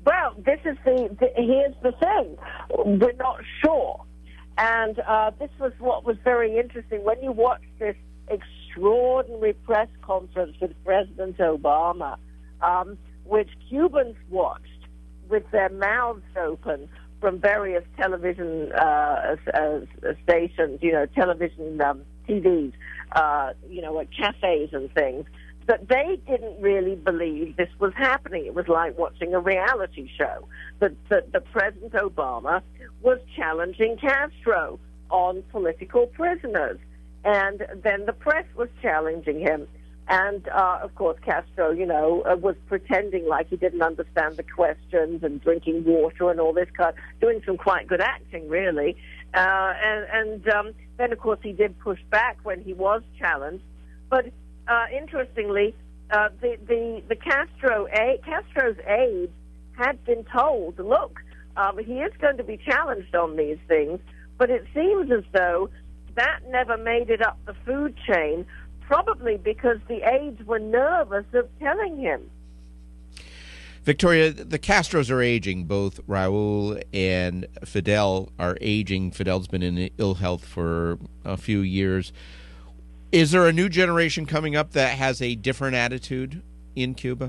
Speaker 7: Well, this is here's the thing. We're not sure. And this was what was very interesting. When you watch this extraordinary press conference with President Obama, which Cubans watched with their mouths open from various television stations, television TVs, at cafes and things, that they didn't really believe this was happening. It was like watching a reality show. That President Obama was challenging Castro on political prisoners. And then the press was challenging him. And, of course, Castro, was pretending like he didn't understand the questions and drinking water and all this doing some quite good acting, really. And then, of course, he did push back when he was challenged. But interestingly, the Castro's aides had been told, look, he is going to be challenged on these things, but it seems as though that never made it up the food chain, probably because the aides were nervous of telling him.
Speaker 2: Victoria, the Castros are aging. Both Raul and Fidel are aging. Fidel's been in ill health for a few years. Is there a new generation coming up that has a different attitude in Cuba?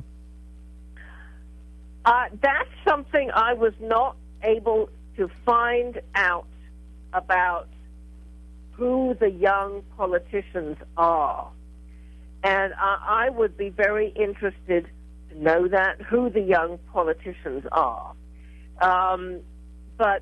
Speaker 7: That's something I was not able to find out about who the young politicians are. And I would be very interested to know that, who the young politicians are. But,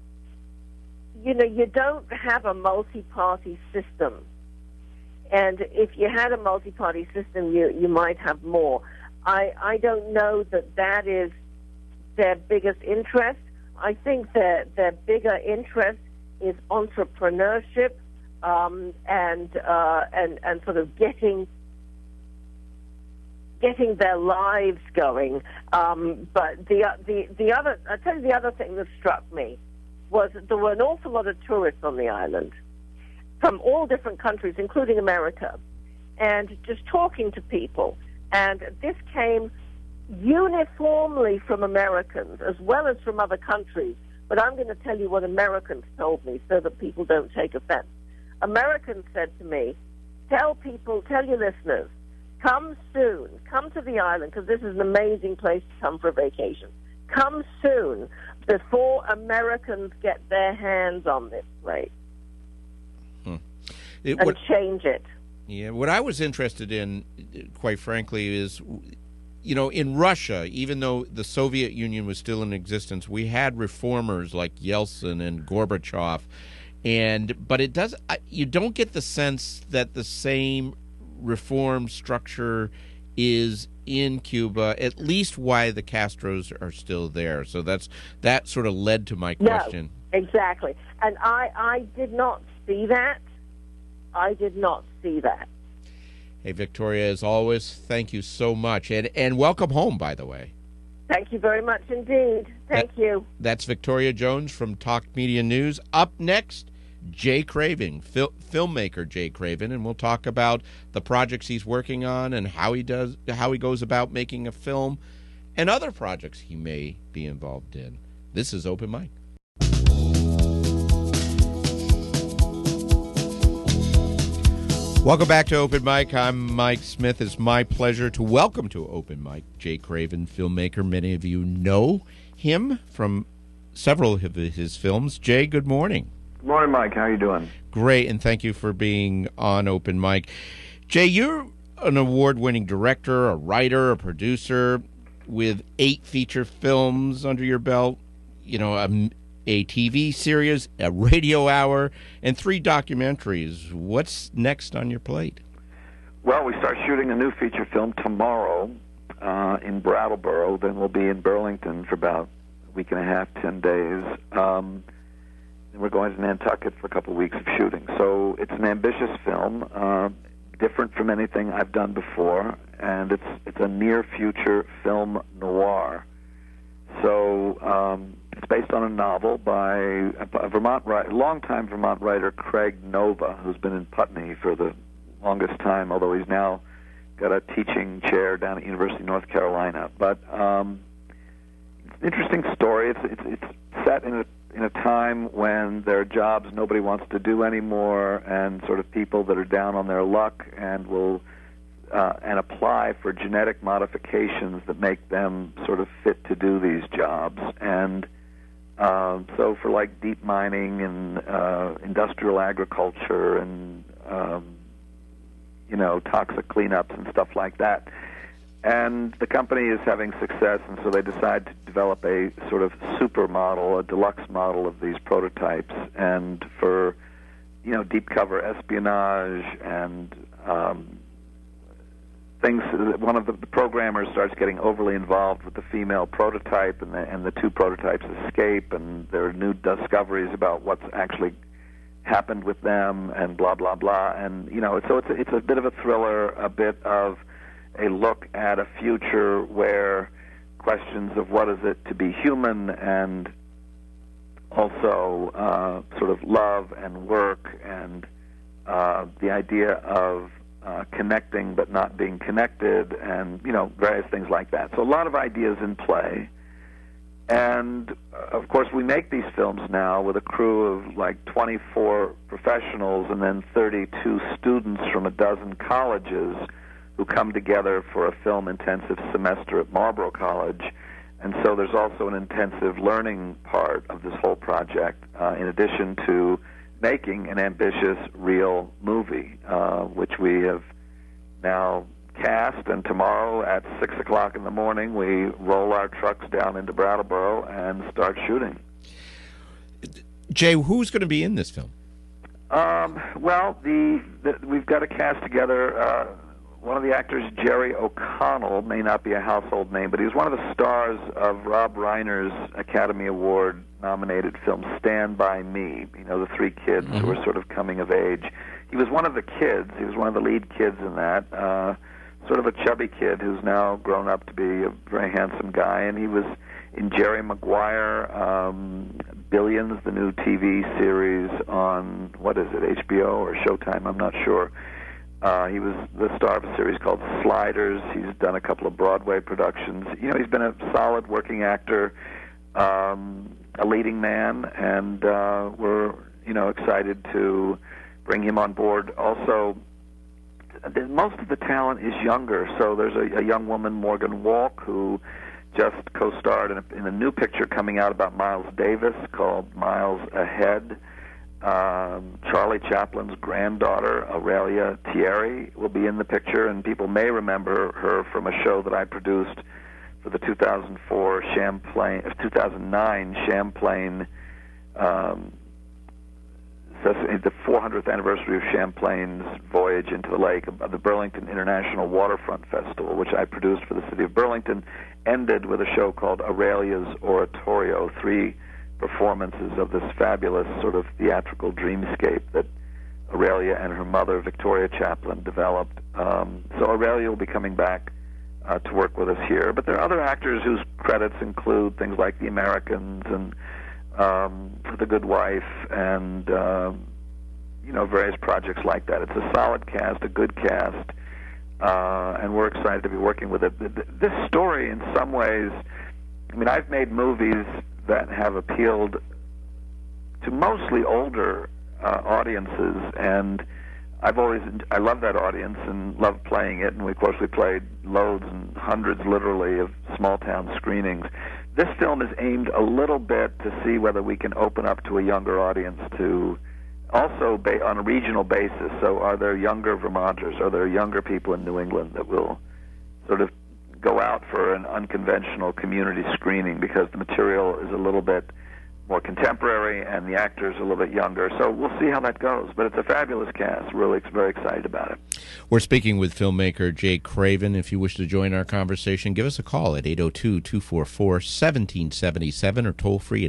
Speaker 7: you don't have a multi-party system. And if you had a multi-party system, you might have more. I don't know that is their biggest interest. I think their bigger interest is entrepreneurship and sort of getting their lives going. But the other thing that struck me was that there were an awful lot of tourists on the island from all different countries, including America, and just talking to people. And this came uniformly from Americans as well as from other countries. But I'm going to tell you what Americans told me so that people don't take offense. Americans said to me, tell your listeners, come soon, come to the island, because this is an amazing place to come for a vacation. Come soon before Americans get their hands on this place. And change it.
Speaker 2: Yeah, what I was interested in, quite frankly, is, in Russia, even though the Soviet Union was still in existence, we had reformers like Yeltsin and Gorbachev, but you don't get the sense that the same reform structure is in Cuba, at least why the Castros are still there. So that sort of led to my question.
Speaker 7: No, exactly. And I did not see that. I did not see that.
Speaker 2: Hey, Victoria, as always, thank you so much. And welcome home, by the way.
Speaker 7: Thank you very much indeed. Thank you.
Speaker 2: That's Victoria Jones from Talk Media News. Up next, Jay Craven, filmmaker Jay Craven, and we'll talk about the projects he's working on and how he goes about making a film and other projects he may be involved in. This is Open Mic. Welcome back to Open Mic. I'm Mike Smith. It's my pleasure to welcome to Open Mic Jay Craven, filmmaker. Many of you know him from several of his films. Jay, good morning.
Speaker 8: Good morning, Mike. How are you doing?
Speaker 2: Great, and thank you for being on Open Mic. Jay, you're an award-winning director, a writer, a producer with 8 feature films under your belt, a TV series, a radio hour, and 3 documentaries. What's next on your plate?
Speaker 8: Well, we start shooting a new feature film tomorrow in Brattleboro. Then we'll be in Burlington for about a week and a half, 10 days. And we're going to Nantucket for a couple of weeks of shooting. So it's an ambitious film, different from anything I've done before, and it's a near-future film noir. So it's based on a novel by a longtime Vermont writer, Craig Nova, who's been in Putney for the longest time, although he's now got a teaching chair down at University of North Carolina. But interesting story. It's set in a time when there are jobs nobody wants to do anymore, and sort of people that are down on their luck and will and apply for genetic modifications that make them sort of fit to do these jobs. And so for like deep mining and industrial agriculture and toxic cleanups and stuff like that. And the company is having success, and so they decide to develop a sort of super model, a deluxe model of these prototypes. And for, deep cover espionage and things, one of the programmers starts getting overly involved with the female prototype, and the two prototypes escape, and there are new discoveries about what's actually happened with them, and blah, blah, blah. And, so it's a bit of a thriller, a bit of a look at a future where questions of what is it to be human, and also sort of love and work, and the idea of connecting but not being connected, and various things like that. So a lot of ideas in play. And of course we make these films now with a crew of like 24 professionals and then 32 students from a dozen colleges who come together for a film-intensive semester at Marlborough College. And so there's also an intensive learning part of this whole project, in addition to making an ambitious, real movie, which we have now cast, and tomorrow at 6 o'clock in the morning we roll our trucks down into Brattleboro and start shooting.
Speaker 2: Jay, who's going to be in this film?
Speaker 8: Well, we've got a cast together. One of the actors, Jerry O'Connell, may not be a household name, but he was one of the stars of Rob Reiner's Academy Award-nominated film Stand By Me. The three kids who were sort of coming of age. He was one of the kids. He was one of the lead kids in that. Sort of a chubby kid who's now grown up to be a very handsome guy. And he was in Jerry Maguire, Billions, the new TV series on, what is it, HBO or Showtime? I'm not sure. He was the star of a series called Sliders. He's done a couple of Broadway productions. He's been a solid working actor, a leading man, and we're, excited to bring him on board. Also, most of the talent is younger. So there's a young woman, Morgan Walk, who just co-starred in a new picture coming out about Miles Davis called Miles Ahead. Charlie Chaplin's granddaughter, Aurelia Thierry, will be in the picture, and people may remember her from a show that I produced for the 2009 Champlain, the 400th anniversary of Champlain's voyage into the lake, of the Burlington International Waterfront Festival, which I produced for the city of Burlington, ended with a show called Aurelia's Oratorio, 3 performances of this fabulous sort of theatrical dreamscape that Aurelia and her mother, Victoria Chaplin, developed. So Aurelia will be coming back to work with us here. But there are other actors whose credits include things like The Americans and The Good Wife and, various projects like that. It's a solid cast, a good cast, and we're excited to be working with it. This story, in some ways, I've made movies that have appealed to mostly older audiences, and I love that audience and love playing it, and of course we played loads and hundreds, literally, of small-town screenings. This film is aimed a little bit to see whether we can open up to a younger audience, to also on a regional basis. So are there younger Vermonters, are there younger people in New England that will sort of go out for an unconventional community screening, because the material is a little bit more contemporary and the actors a little bit younger. So we'll see how that goes. But it's a fabulous cast. Really very excited about it.
Speaker 2: We're speaking with filmmaker Jay Craven. If you wish to join our conversation, give us a call at 802-244-1777 or toll free at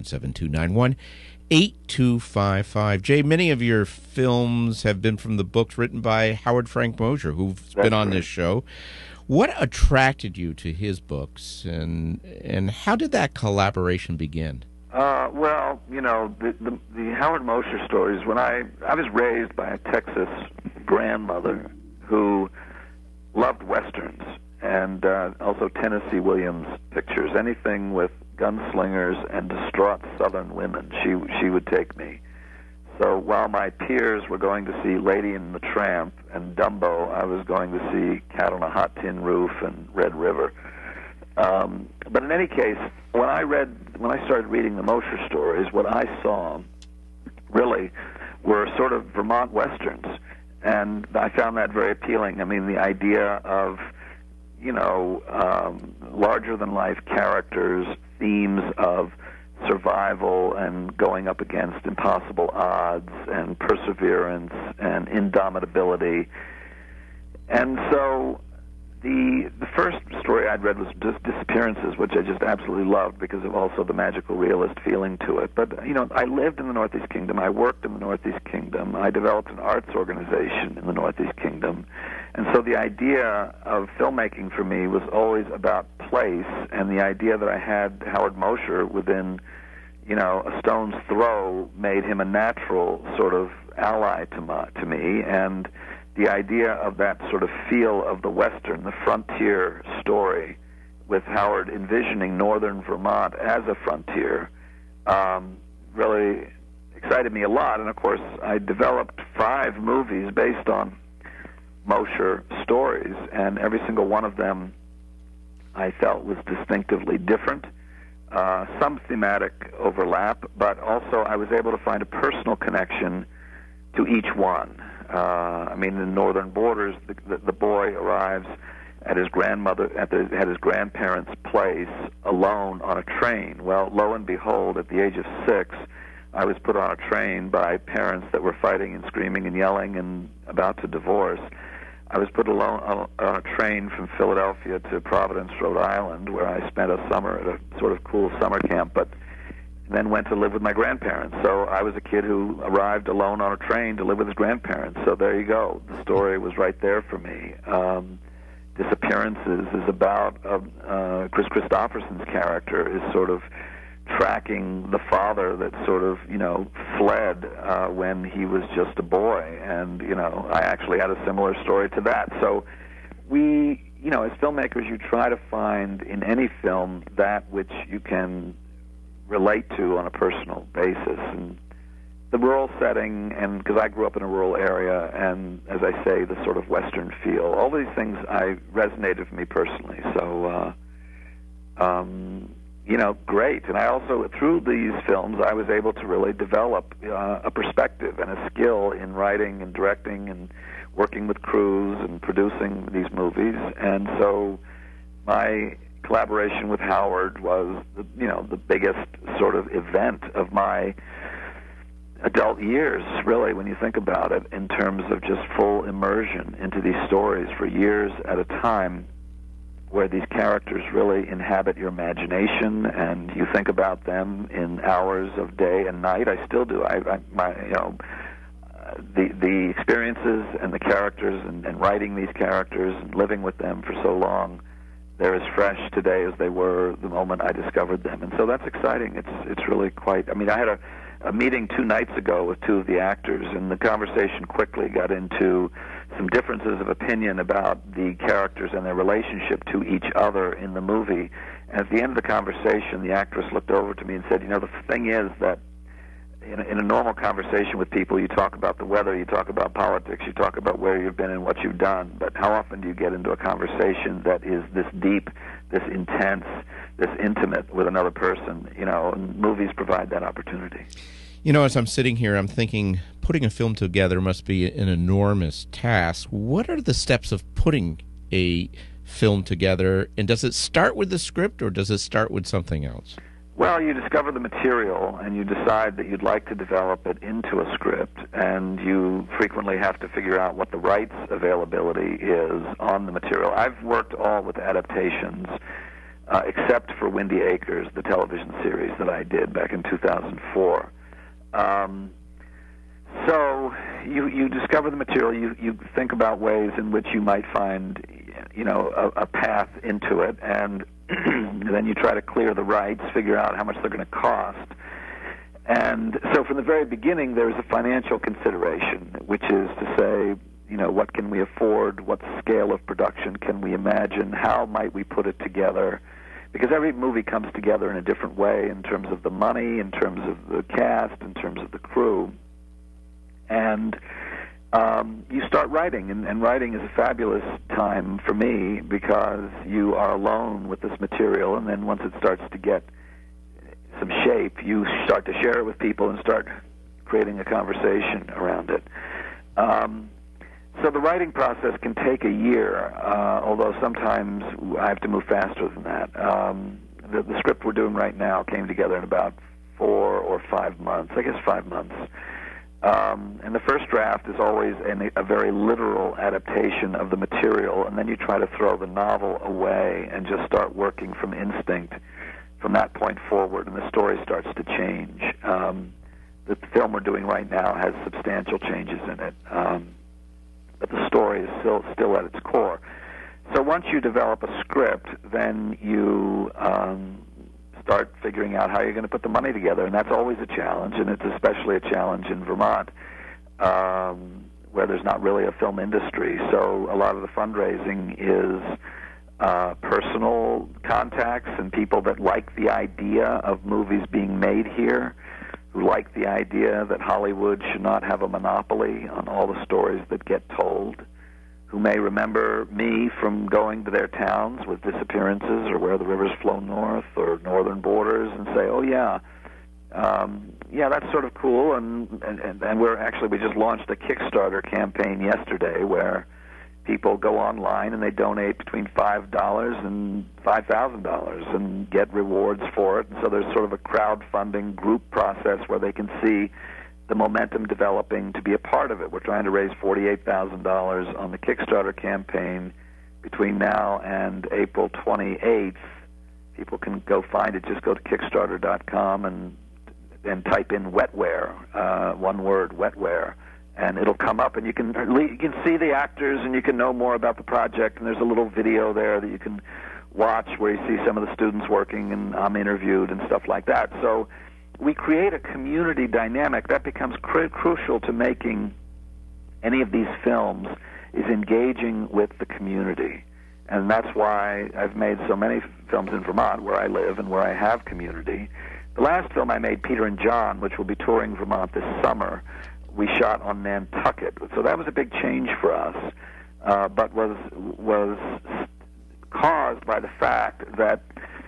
Speaker 2: 877-291-8255. Jay, many of your films have been from the books written by Howard Frank Mosher, who's been on this show. What attracted you to his books, and how did that collaboration begin?
Speaker 8: Well, the Howard Mosher stories, when I was raised by a Texas grandmother who loved Westerns, and also Tennessee Williams pictures. Anything with gunslingers and distraught Southern women, she would take me. So while my peers were going to see Lady and the Tramp and Dumbo, I was going to see Cat on a Hot Tin Roof and Red River. But in any case, when I started reading the Mosher stories, what I saw really were sort of Vermont westerns, and I found that very appealing. I mean, the idea of, larger-than-life characters, themes of survival and going up against impossible odds and perseverance and indomitability. And so the first story I'd read was just Disappearances, which I just absolutely loved because of also the magical realist feeling to it. But, I lived in the Northeast Kingdom. I worked in the Northeast Kingdom. I developed an arts organization in the Northeast Kingdom. And so the idea of filmmaking for me was always about place, and the idea that I had Howard Mosher within, a stone's throw made him a natural sort of ally to me, and the idea of that sort of feel of the Western, the frontier story, with Howard envisioning northern Vermont as a frontier, really excited me a lot. And, of course, I developed 5 movies based on Mosher stories, and every single one of them I felt was distinctly different. Some thematic overlap, but also I was able to find a personal connection to each one. In Northern Borders, the boy arrives at his his grandparents' place alone on a train. Well, lo and behold, at the age of 6, I was put on a train by parents that were fighting and screaming and yelling and about to divorce. I was put alone on a train from Philadelphia to Providence, Rhode Island, where I spent a summer at a sort of cool summer camp, but then went to live with my grandparents. So I was a kid who arrived alone on a train to live with his grandparents. So there you go. The story was right there for me. Disappearances is about Chris Christopherson's character is sort of tracking the father that sort of, fled when he was just a boy. And, I actually had a similar story to that. So we, as filmmakers, you try to find in any film that which you can relate to on a personal basis. And the rural setting, and because I grew up in a rural area, and as I say, the sort of Western feel, all these things resonated with me personally. So, great. And I also, through these films, I was able to really develop a perspective and a skill in writing and directing and working with crews and producing these movies. And so my collaboration with Howard was, the biggest sort of event of my adult years, really, when you think about it, in terms of just full immersion into these stories for years at a time, where these characters really inhabit your imagination, and you think about them in hours of day and night. I still do. The experiences and the characters and writing these characters and living with them for so long, they're as fresh today as they were the moment I discovered them. And so that's exciting. It's really quite... I had a meeting 2 nights ago with 2 of the actors, and the conversation quickly got into some differences of opinion about the characters and their relationship to each other in the movie. And at the end of the conversation, the actress looked over to me and said, the thing is that in a normal conversation with people, you talk about the weather, you talk about politics, you talk about where you've been and what you've done, but how often do you get into a conversation that is this deep, this intense, this intimate with another person? And movies provide that opportunity.
Speaker 2: As I'm sitting here, I'm thinking putting a film together must be an enormous task. What are the steps of putting a film together, and does it start with the script or does it start with something else?
Speaker 8: Well, you discover the material, and you decide that you'd like to develop it into a script, and you frequently have to figure out what the rights availability is on the material. I've worked all with adaptations, except for Windy Acres, the television series that I did back in 2004. So you discover the material, you think about ways in which you might find, a path into it, and then you try to clear the rights, figure out how much they're going to cost. And so from the very beginning, there's a financial consideration, which is to say, what can we afford? What scale of production can we imagine? How might we put it together? Because every movie comes together in a different way in terms of the money, in terms of the cast, in terms of the crew. And you start writing, and writing is a fabulous time for me because you are alone with this material, and then once it starts to get some shape, you start to share it with people and start creating a conversation around it. So the writing process can take a year, although sometimes I have to move faster than that. The script we're doing right now came together in about 4 or 5 months, I guess 5 months. And the first draft is always a very literal adaptation of the material, and then you try to throw the novel away and just start working from instinct from that point forward, and the story starts to change. The film we're doing right now has substantial changes in it, but the story is still at its core. So once you develop a script, then you start figuring out how you're going to put the money together, and that's always a challenge, and it's especially a challenge in Vermont, where there's not really a film industry. So a lot of the fundraising is personal contacts and people that like the idea of movies being made here, who like the idea that Hollywood should not have a monopoly on all the stories that get told, who may remember me from going to their towns with disappearances or Where the Rivers Flow North or Northern Borders and say, oh, yeah, that's sort of cool. And we just launched a Kickstarter campaign yesterday where people go online and they donate between $5 and $5,000 and get rewards for it. And so there's sort of a crowdfunding group process where they can see the momentum developing to be a part of it. We're trying to raise $48,000 on the Kickstarter campaign between now and April 28th. People can go find it. Just go to Kickstarter.com and type in wetware, one word, wetware, and it'll come up, and you can see the actors, and you can know more about the project, and there's a little video there that you can watch where you see some of the students working, and I'm interviewed and stuff like that. So we create a community dynamic that becomes crucial to making any of these films, is engaging with the community. And that's why I've made so many films in Vermont, where I live and where I have community. The last film I made, Peter and John, which will be touring Vermont this summer, we shot on Nantucket. So that was a big change for us, but was caused by the fact that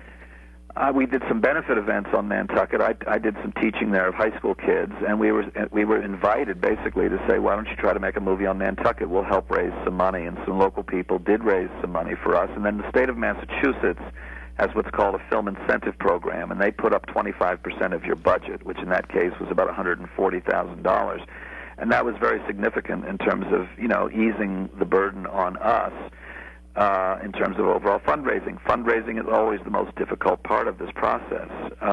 Speaker 8: we did some benefit events on Nantucket. I did some teaching there of high school kids, and we were invited basically to say, why don't you try to make a movie on Nantucket? We'll help raise some money, and some local people did raise some money for us. And then the state of Massachusetts has what's called a film incentive program, and they put up 25% of your budget, which in that case was about $140,000. And that was very significant in terms of, easing the burden on us in terms of overall fundraising. Fundraising is always the most difficult part of this process.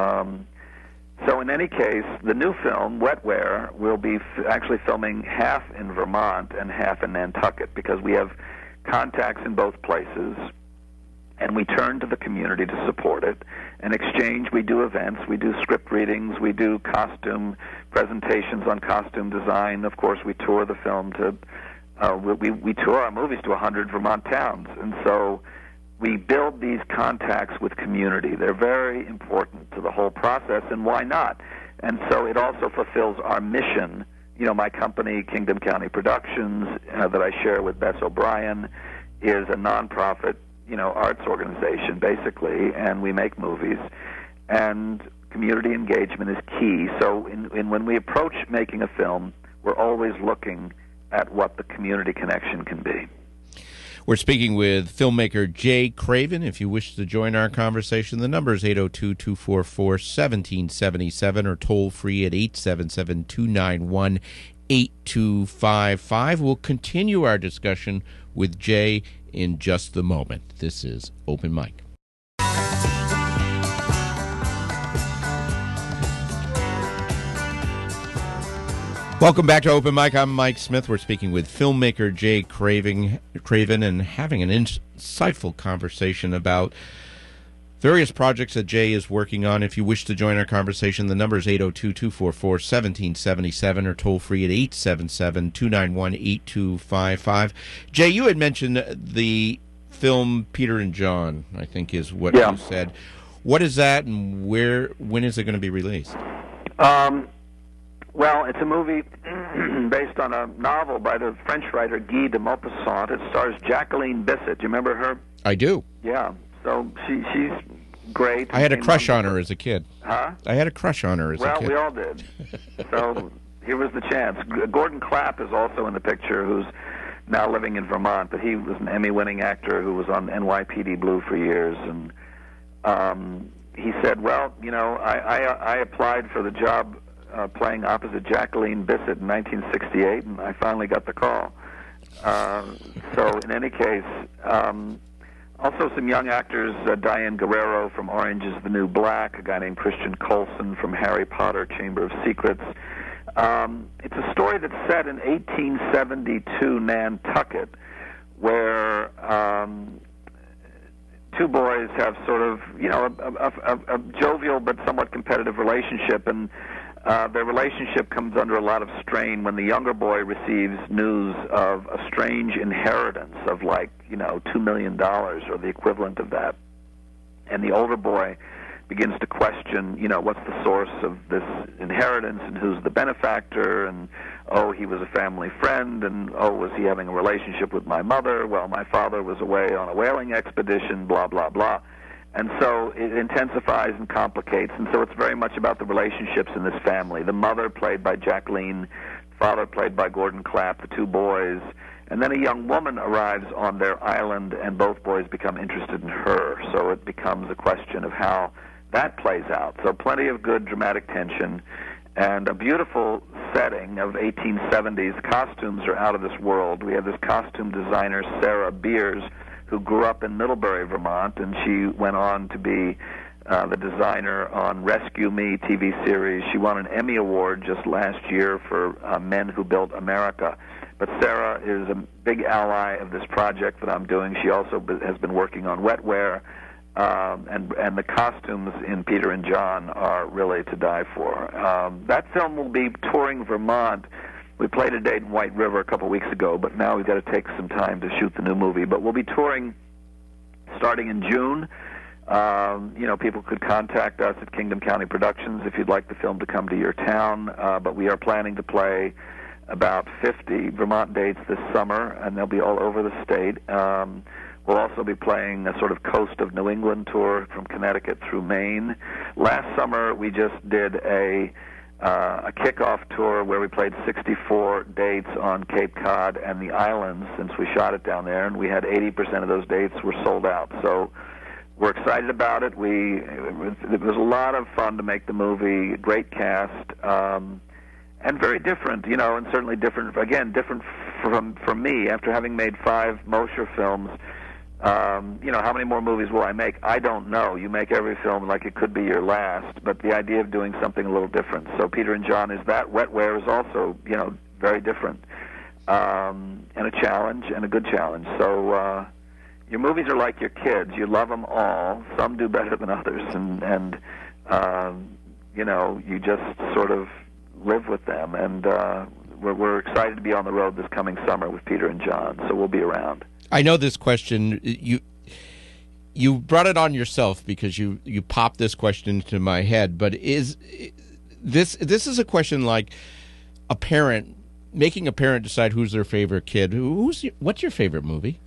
Speaker 8: So in any case, the new film, Wetware, will be actually filming half in Vermont and half in Nantucket, because we have contacts in both places, and we turn to the community to support it. In exchange, we do events, we do script readings, we do costume presentations on costume design. Of course, we tour the film to, we tour our movies to 100 Vermont towns. And so we build these contacts with community. They're very important to the whole process, and why not? And so it also fulfills our mission. My company, Kingdom County Productions, that I share with Bess O'Brien, is a nonprofit arts organization, basically, and we make movies, and community engagement is key. So when we approach making a film, we're always looking at what the community connection can be.
Speaker 2: We're speaking with filmmaker Jay Craven. If you wish to join our conversation, the number is 802-244-1777 or toll free at 877-291-8255. We'll continue our discussion with Jay in just a moment. This is Open Mic. Welcome back to Open Mic. I'm Mike Smith. We're speaking with filmmaker Jay Craven and having an insightful conversation about various projects that Jay is working on. If you wish to join our conversation, the number is 802-244-1777 or toll free at 877-291-8255. Jay, you had mentioned the film Peter and John, I think is what you said. What is that, and when is it going to be released?
Speaker 8: Well, it's a movie based on a novel by the French writer Guy de Maupassant. It stars Jacqueline Bisset. Do you remember her?
Speaker 2: I do.
Speaker 8: Yeah. So she's great.
Speaker 2: I had a crush on her as a kid.
Speaker 8: Huh?
Speaker 2: I had a crush on her as a kid.
Speaker 8: Well, we all did. So here was the chance. Gordon Clapp is also in the picture, who's now living in Vermont, but he was an Emmy-winning actor who was on NYPD Blue for years, and he said, well, you know, I applied for the job playing opposite Jacqueline Bisset in 1968, and I finally got the call. So in any case, also some young actors, Diane Guerrero from Orange is the New Black, a guy named Christian Coulson from Harry Potter, Chamber of Secrets. It's a story that's set in 1872 Nantucket, where two boys have sort of, you know, a jovial but somewhat competitive relationship, and their relationship comes under a lot of strain when the younger boy receives news of a strange inheritance of, like, you know, $2 million or the equivalent of that. And the older boy begins to question, you know, what's the source of this inheritance and who's the benefactor, and, oh, he was a family friend, and, oh, was he having a relationship with my mother? Well, my father was away on a whaling expedition, blah, blah, blah. And so it intensifies and complicates, and so it's very much about the relationships in this family. The mother, played by Jacqueline, father, played by Gordon Clapp, the two boys, and then a young woman arrives on their island, and both boys become interested in her. So it becomes a question of how that plays out. So plenty of good dramatic tension, and a beautiful setting of 1870s. Costumes are out of this world. We have this costume designer, Sarah Beers, who grew up in Middlebury, Vermont, and she went on to be the designer on Rescue Me TV series. She won an Emmy Award just last year for Men Who Built America. But Sarah is a big ally of this project that I'm doing. She also has been working on wetware, and the costumes in Peter and John are really to die for. That film will be touring Vermont. We played a date in White River a couple weeks ago, but now we've got to take some time to shoot the new movie. But we'll be touring starting in June. You know, people could contact us at Kingdom County Productions if you'd like the film to come to your town. But we are planning to play about 50 Vermont dates this summer, and they'll be all over the state. We'll also be playing a sort of coast of New England tour from Connecticut through Maine. Last summer, we just did a kickoff tour where we played 64 dates on Cape Cod and the islands, since we shot it down there, and we had 80% of those dates were sold out. So we're excited about it. It was a lot of fun to make the movie, great cast, and very different, you know, and certainly different from me. After having made 5 Mosher films, you know, how many more movies will I make? I don't know. You make every film like it could be your last, but the idea of doing something a little different. So Peter and John is that. Wetware is also, you know, very different, and a challenge, and a good challenge. So your movies are like your kids. You love them all. Some do better than others, and you know, you just sort of live with them. And we're excited to be on the road this coming summer with Peter and John, so we'll be around.
Speaker 2: I know this question, you brought it on yourself because you popped this question into my head, but is this is a question like a parent, making a parent decide who's their favorite kid. What's your favorite movie?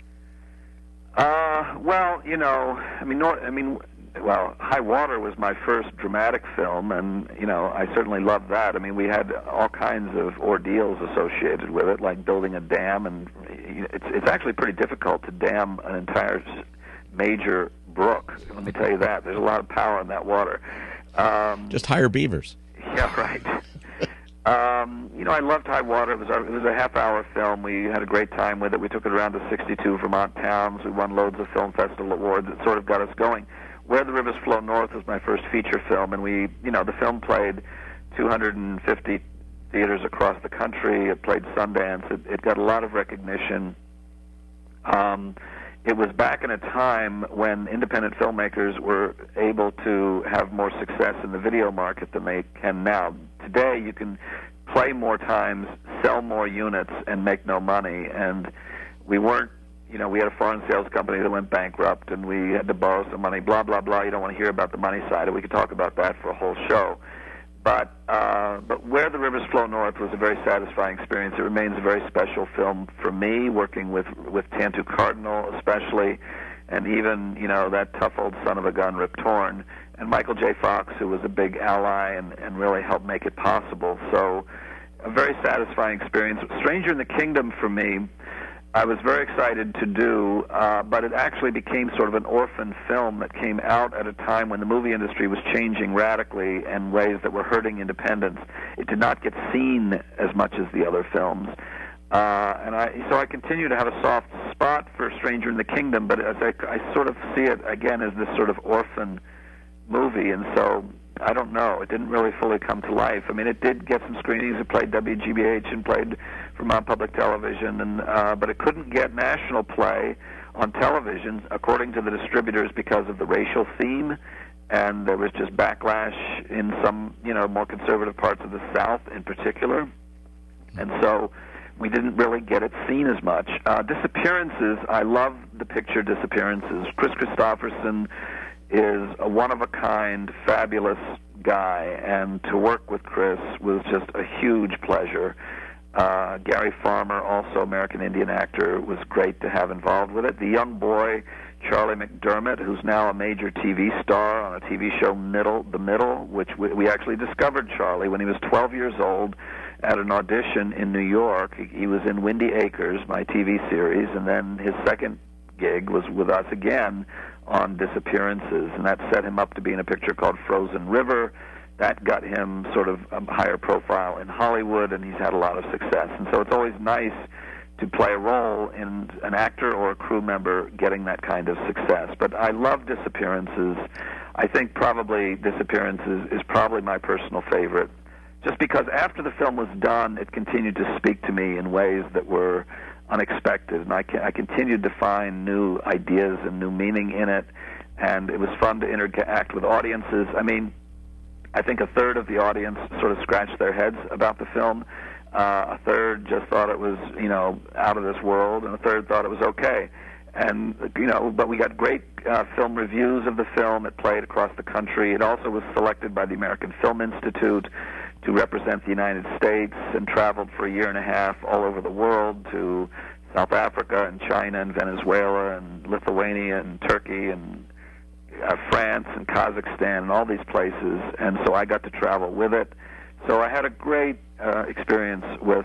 Speaker 8: Well, you know, well, High Water was my first dramatic film, and, you know, I certainly loved that. I mean, we had all kinds of ordeals associated with it, like building a dam, and it's actually pretty difficult to dam an entire major brook. Let me tell you that. There's a lot of power in that water.
Speaker 2: Just hire beavers.
Speaker 8: Yeah, right. You know, I loved High Water. It was a half-hour film. We had a great time with it. We took it around to 62 Vermont towns. We won loads of film festival awards. It sort of got us going. Where the Rivers Flow North was my first feature film, and the film played 250 theaters across the country. It played Sundance. It got a lot of recognition. it was back in a time when independent filmmakers were able to have more success in the video market than they can now. Today, you can play more times, sell more units, and make no money. And we weren't, we had a foreign sales company that went bankrupt, and we had to borrow some money, blah, blah, blah. You don't want to hear about the money side, and we could talk about that for a whole show. But Where the Rivers Flow North was a very satisfying experience. It remains a very special film for me, working with Tantoo Cardinal especially, and even, that tough old son of a gun, Rip Torn, and Michael J. Fox, who was a big ally and really helped make it possible. So a very satisfying experience. Stranger in the Kingdom, for me, I was very excited to do, but it actually became sort of an orphan film that came out at a time when the movie industry was changing radically in ways that were hurting independence. It did not get seen as much as the other films. So I continue to have a soft spot for Stranger in the Kingdom, but as I sort of see it, again, as this sort of orphan movie, and so I don't know. It didn't really fully come to life. I mean, it did get some screenings. It played WGBH and played Vermont Public Television, and but it couldn't get national play on television, according to the distributors, because of the racial theme, and there was just backlash in some, more conservative parts of the South in particular, and so we didn't really get it seen as much. Disappearances, I love the picture Disappearances. Chris Christopherson is a one-of-a-kind, fabulous guy, and to work with Chris was just a huge pleasure. Gary Farmer, also American Indian actor, was great to have involved with it. The young boy, Charlie McDermott, who's now a major TV star on a TV show, The Middle, which we actually discovered Charlie when he was 12 years old at an audition in New York. He was in Windy Acres, my TV series, and then his second gig was with us again on Disappearances, and that set him up to be in a picture called Frozen River. That got him sort of a higher profile in Hollywood, and he's had a lot of success. And so it's always nice to play a role in an actor or a crew member getting that kind of success. But I love Disappearances. I think probably Disappearances is probably my personal favorite, just because after the film was done, it continued to speak to me in ways that were unexpected, and I continued to find new ideas and new meaning in it, and it was fun to interact with audiences. I mean, I think a third of the audience sort of scratched their heads about the film. A third just thought it was, out of this world, and a third thought it was okay. And, but we got great film reviews of the film. It played across the country. It also was selected by the American Film Institute to represent the United States, and traveled for a year and a half all over the world to South Africa and China and Venezuela and Lithuania and Turkey and France and Kazakhstan and all these places. And so I got to travel with it. So I had a great experience with,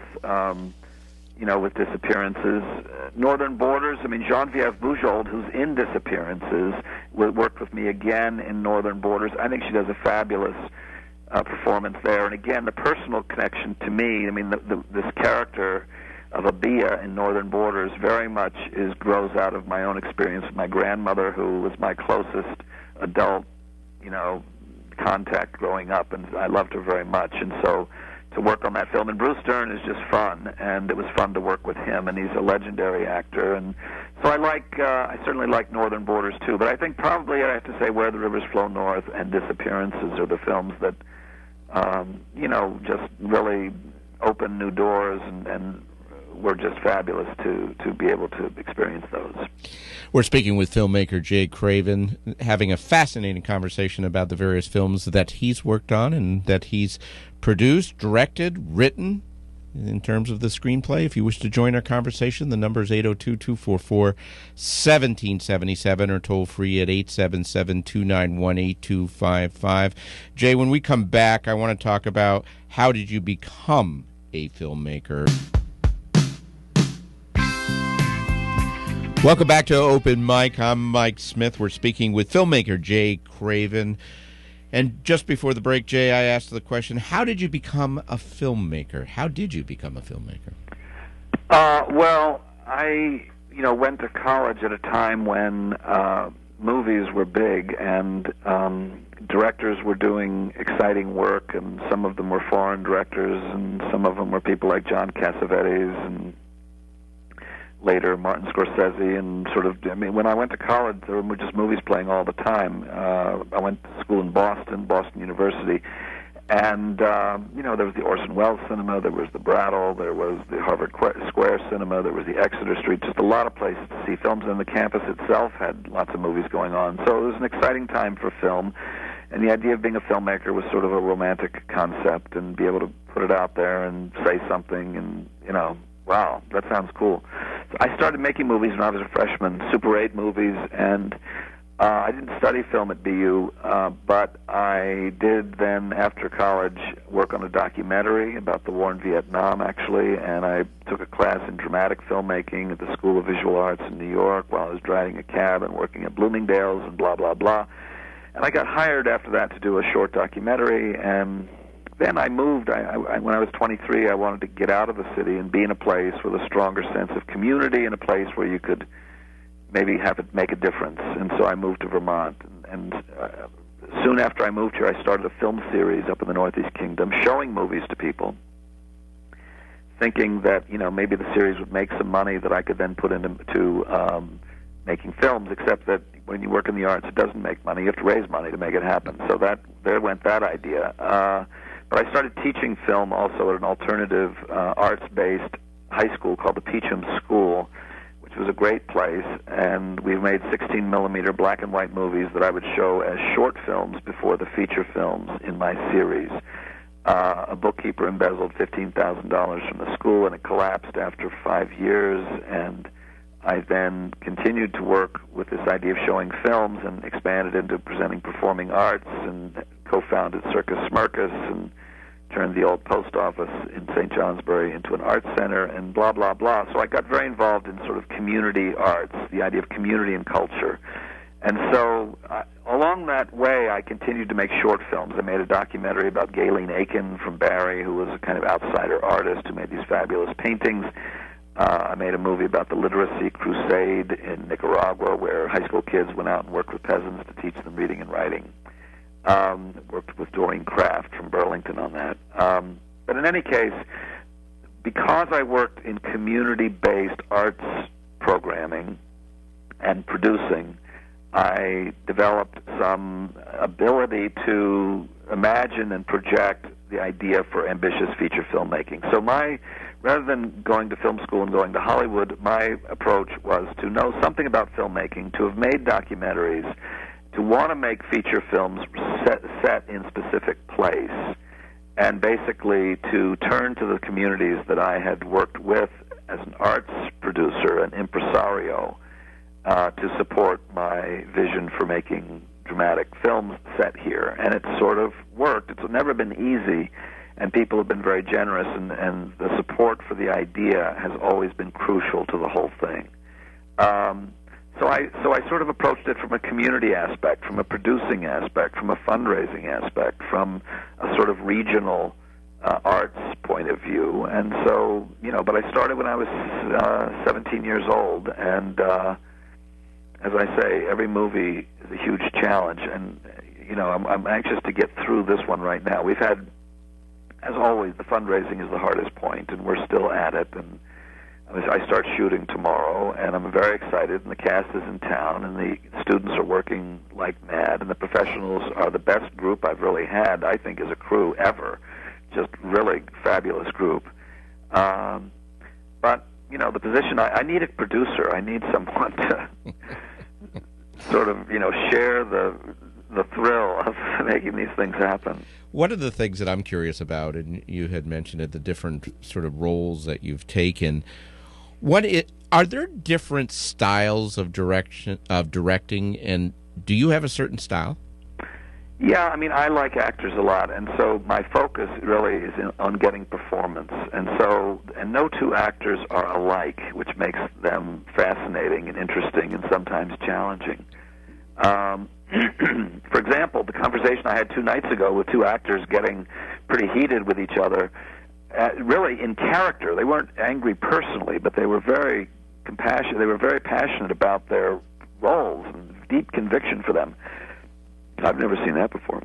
Speaker 8: with Disappearances. Northern Borders, Geneviève Bujold, who's in Disappearances, worked with me again in Northern Borders. I think she does a fabulous performance there, and again, the personal connection to me. This character of Abia in Northern Borders very much grows out of my own experience with my grandmother, who was my closest adult, contact growing up, and I loved her very much. And so to work on that film, and Bruce Dern is just fun, and it was fun to work with him, and he's a legendary actor, and so I certainly like Northern Borders too. But I think probably I have to say Where the Rivers Flow North and Disappearances are the films that just really opened new doors and were just fabulous to be able to experience those.
Speaker 2: We're speaking with filmmaker Jay Craven, having a fascinating conversation about the various films that he's worked on and that he's produced, directed, written. In terms of the screenplay, if you wish to join our conversation, the number is 802-244-1777 or toll free at 877-291-8255. Jay, when we come back, I want to talk about how did you become a filmmaker. Welcome back to Open Mic. I'm Mike Smith. We're speaking with filmmaker Jay Craven. And just before the break, Jay, I asked the question, how did you become a filmmaker? How did you become a filmmaker?
Speaker 8: Well, I, went to college at a time when movies were big, and directors were doing exciting work, and some of them were foreign directors, and some of them were people like John Cassavetes and later Martin Scorsese, and sort of, I mean, when I went to college, there were just movies playing all the time. I went to school in Boston University, and, there was the Orson Welles cinema, there was the Brattle, there was the Harvard Square cinema, there was the Exeter Street, just a lot of places to see films, and the campus itself had lots of movies going on. So it was an exciting time for film, and the idea of being a filmmaker was sort of a romantic concept, and be able to put it out there and say something, and, wow, that sounds cool. So I started making movies when I was a freshman, Super 8 movies, and I didn't study film at BU, but I did then, after college, work on a documentary about the war in Vietnam, actually, and I took a class in dramatic filmmaking at the School of Visual Arts in New York while I was driving a cab and working at Bloomingdale's and blah, blah, blah. And I got hired after that to do a short documentary, and then I moved. When I was 23, I wanted to get out of the city and be in a place with a stronger sense of community, in a place where you could maybe have it make a difference. And so I moved to Vermont. And soon after I moved here, I started a film series up in the Northeast Kingdom, showing movies to people, thinking that, maybe the series would make some money that I could then put into making films, except that when you work in the arts, it doesn't make money. You have to raise money to make it happen. So there went that idea. But I started teaching film also at an alternative arts-based high school called the Peachum School, which was a great place, and we made 16-millimeter black and white movies that I would show as short films before the feature films in my series. A bookkeeper embezzled $15,000 from the school, and it collapsed after 5 years, and I then continued to work with this idea of showing films and expanded into presenting performing arts, and co-founded Circus Smirkus, and turned the old post office in St. Johnsbury into an arts center, and blah, blah, blah. So I got very involved in sort of community arts, the idea of community and culture. And so along that way, I continued to make short films. I made a documentary about Galen Aiken from Barrie, who was a kind of outsider artist who made these fabulous paintings. I made a movie about the literacy crusade in Nicaragua, where high school kids went out and worked with peasants to teach them reading and writing. Worked with Doreen Kraft from Burlington on that. But in any case, because I worked in community-based arts programming and producing, I developed some ability to imagine and project the idea for ambitious feature filmmaking. So rather than going to film school and going to Hollywood, my approach was to know something about filmmaking, to have made documentaries, to want to make feature films set in specific place, and basically to turn to the communities that I had worked with as an arts producer, an impresario, to support my vision for making dramatic films set here. And it's sort of worked. It's never been easy, and people have been very generous, and the support for the idea has always been crucial to the whole thing. So I sort of approached it from a community aspect, from a producing aspect, from a fundraising aspect, from a sort of regional arts point of view. And so, but I started when I was 17 years old, and as I say, every movie is a huge challenge, and I'm anxious to get through this one right now. We've had, as always, the fundraising is the hardest point, and we're still at it, and I start shooting tomorrow, and I'm very excited, and the cast is in town, and the students are working like mad, and the professionals are the best group I've really had, I think, as a crew ever. Just really fabulous group. But, the position, I need a producer. I need someone to sort of, share the thrill of making these things happen.
Speaker 2: One of the things that I'm curious about, and you had mentioned it, the different sort of roles that you've taken, are there different styles of directing, and do you have a certain style?
Speaker 8: Yeah, I like actors a lot, and so my focus really is on getting performance. And no two actors are alike, which makes them fascinating and interesting and sometimes challenging. For example, the conversation I had 2 nights ago with 2 actors getting pretty heated with each other, really in character. They weren't angry personally, but they were very compassionate. They were very passionate about their roles and deep conviction for them. I've never seen that before.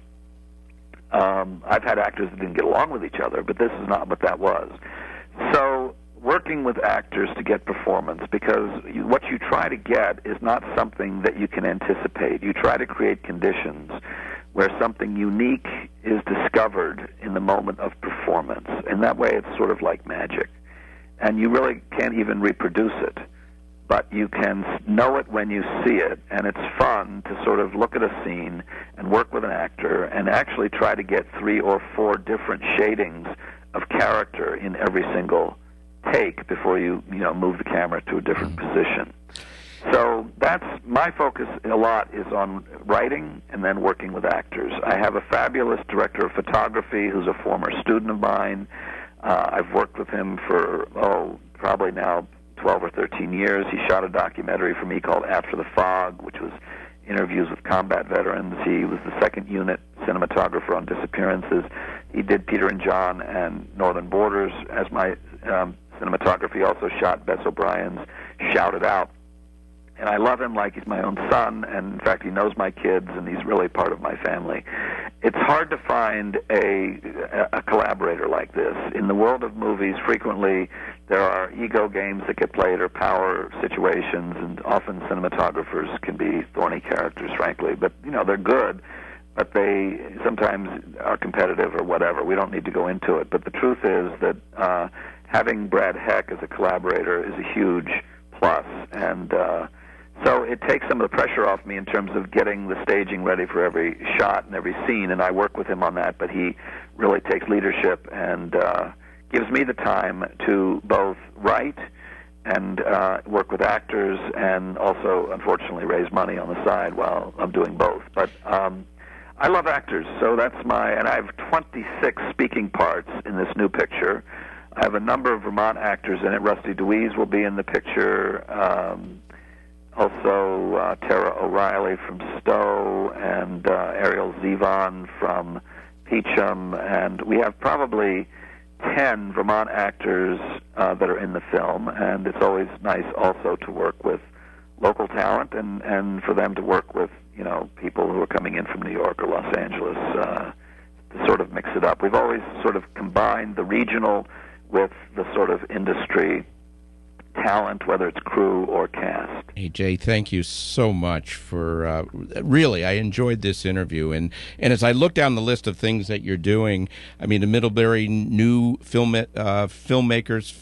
Speaker 8: I've had actors that didn't get along with each other, but this is not what that was. So working with actors to get performance, because what you try to get is not something that you can anticipate. You try to create conditions where something unique is discovered in the moment of performance. In that way, it's sort of like magic. And you really can't even reproduce it, but you can know it when you see it, and it's fun to sort of look at a scene and work with an actor and actually try to get 3 or 4 different shadings of character in every single take before you move the camera to a different position. So that's my focus a lot, is on writing and then working with actors. I have a fabulous director of photography who's a former student of mine. I've worked with him for, probably now 12 or 13 years. He shot a documentary for me called After the Fog, which was interviews with combat veterans. He was the second unit cinematographer on Disappearances. He did Peter and John and Northern Borders as my cinematography. He also shot Bess O'Brien's Shout It Out. And I love him like he's my own son, and in fact he knows my kids, and he's really part of my family. It's hard to find a collaborator like this. In the world of movies, frequently there are ego games that get played or power situations, and often cinematographers can be thorny characters, frankly. But, they're good, but they sometimes are competitive or whatever. We don't need to go into it. But the truth is that having Brad Heck as a collaborator is a huge plus, and so it takes some of the pressure off me in terms of getting the staging ready for every shot and every scene, and I work with him on that, but he really takes leadership and gives me the time to both write and work with actors and also, unfortunately, raise money on the side while I'm doing both. But I love actors, so that's and I have 26 speaking parts in this new picture. I have a number of Vermont actors in it. Rusty Deweese will be in the picture. Also, Tara O'Reilly from Stowe, and Ariel Zevon from Peachum, and we have probably 10 Vermont actors that are in the film, and it's always nice also to work with local talent and for them to work with, people who are coming in from New York or Los Angeles to sort of mix it up. We've always sort of combined the regional with the sort of industry talent, whether it's crew or cast.
Speaker 2: Hey, Jay, thank you so much for, really, I enjoyed this interview. And as I look down the list of things that you're doing, I mean, the Middlebury New Filmmakers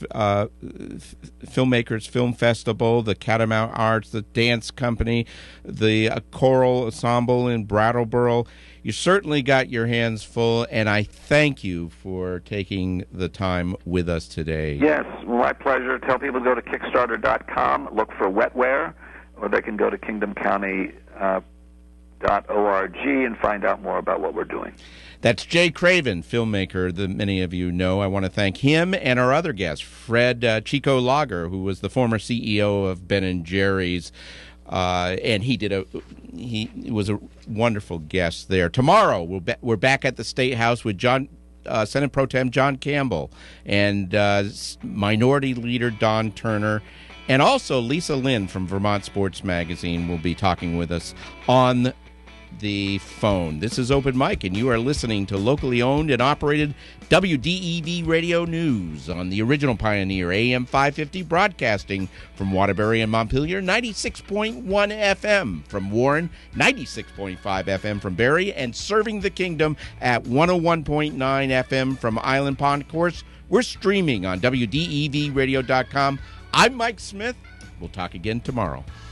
Speaker 2: Film Festival, the Catamount Arts, the Dance Company, the Choral Ensemble in Brattleboro. You certainly got your hands full, and I thank you for taking the time with us today.
Speaker 8: Yes, my pleasure. Tell people to go to Kickstarter.com, look for Wetware, or they can go to KingdomCounty.org and find out more about what we're doing.
Speaker 2: That's Jay Craven, filmmaker that many of you know. I want to thank him and our other guest, Fred Chico Lager, who was the former CEO of Ben & Jerry's. And he was a wonderful guest there. Tomorrow we're back at the State House with Senate Pro Tem John Campbell and Minority Leader Don Turner, and also Lisa Lynn from Vermont Sports Magazine will be talking with us on the phone. This is Open Mic, and you are listening to locally owned and operated WDEV Radio News on the original Pioneer AM 550, broadcasting from Waterbury and Montpelier, 96.1 FM from Warren, 96.5 FM from Barrie, and serving the Kingdom at 101.9 FM from Island Pond. Of course, we're streaming on WDEVradio.com. I'm Mike Smith. We'll talk again tomorrow.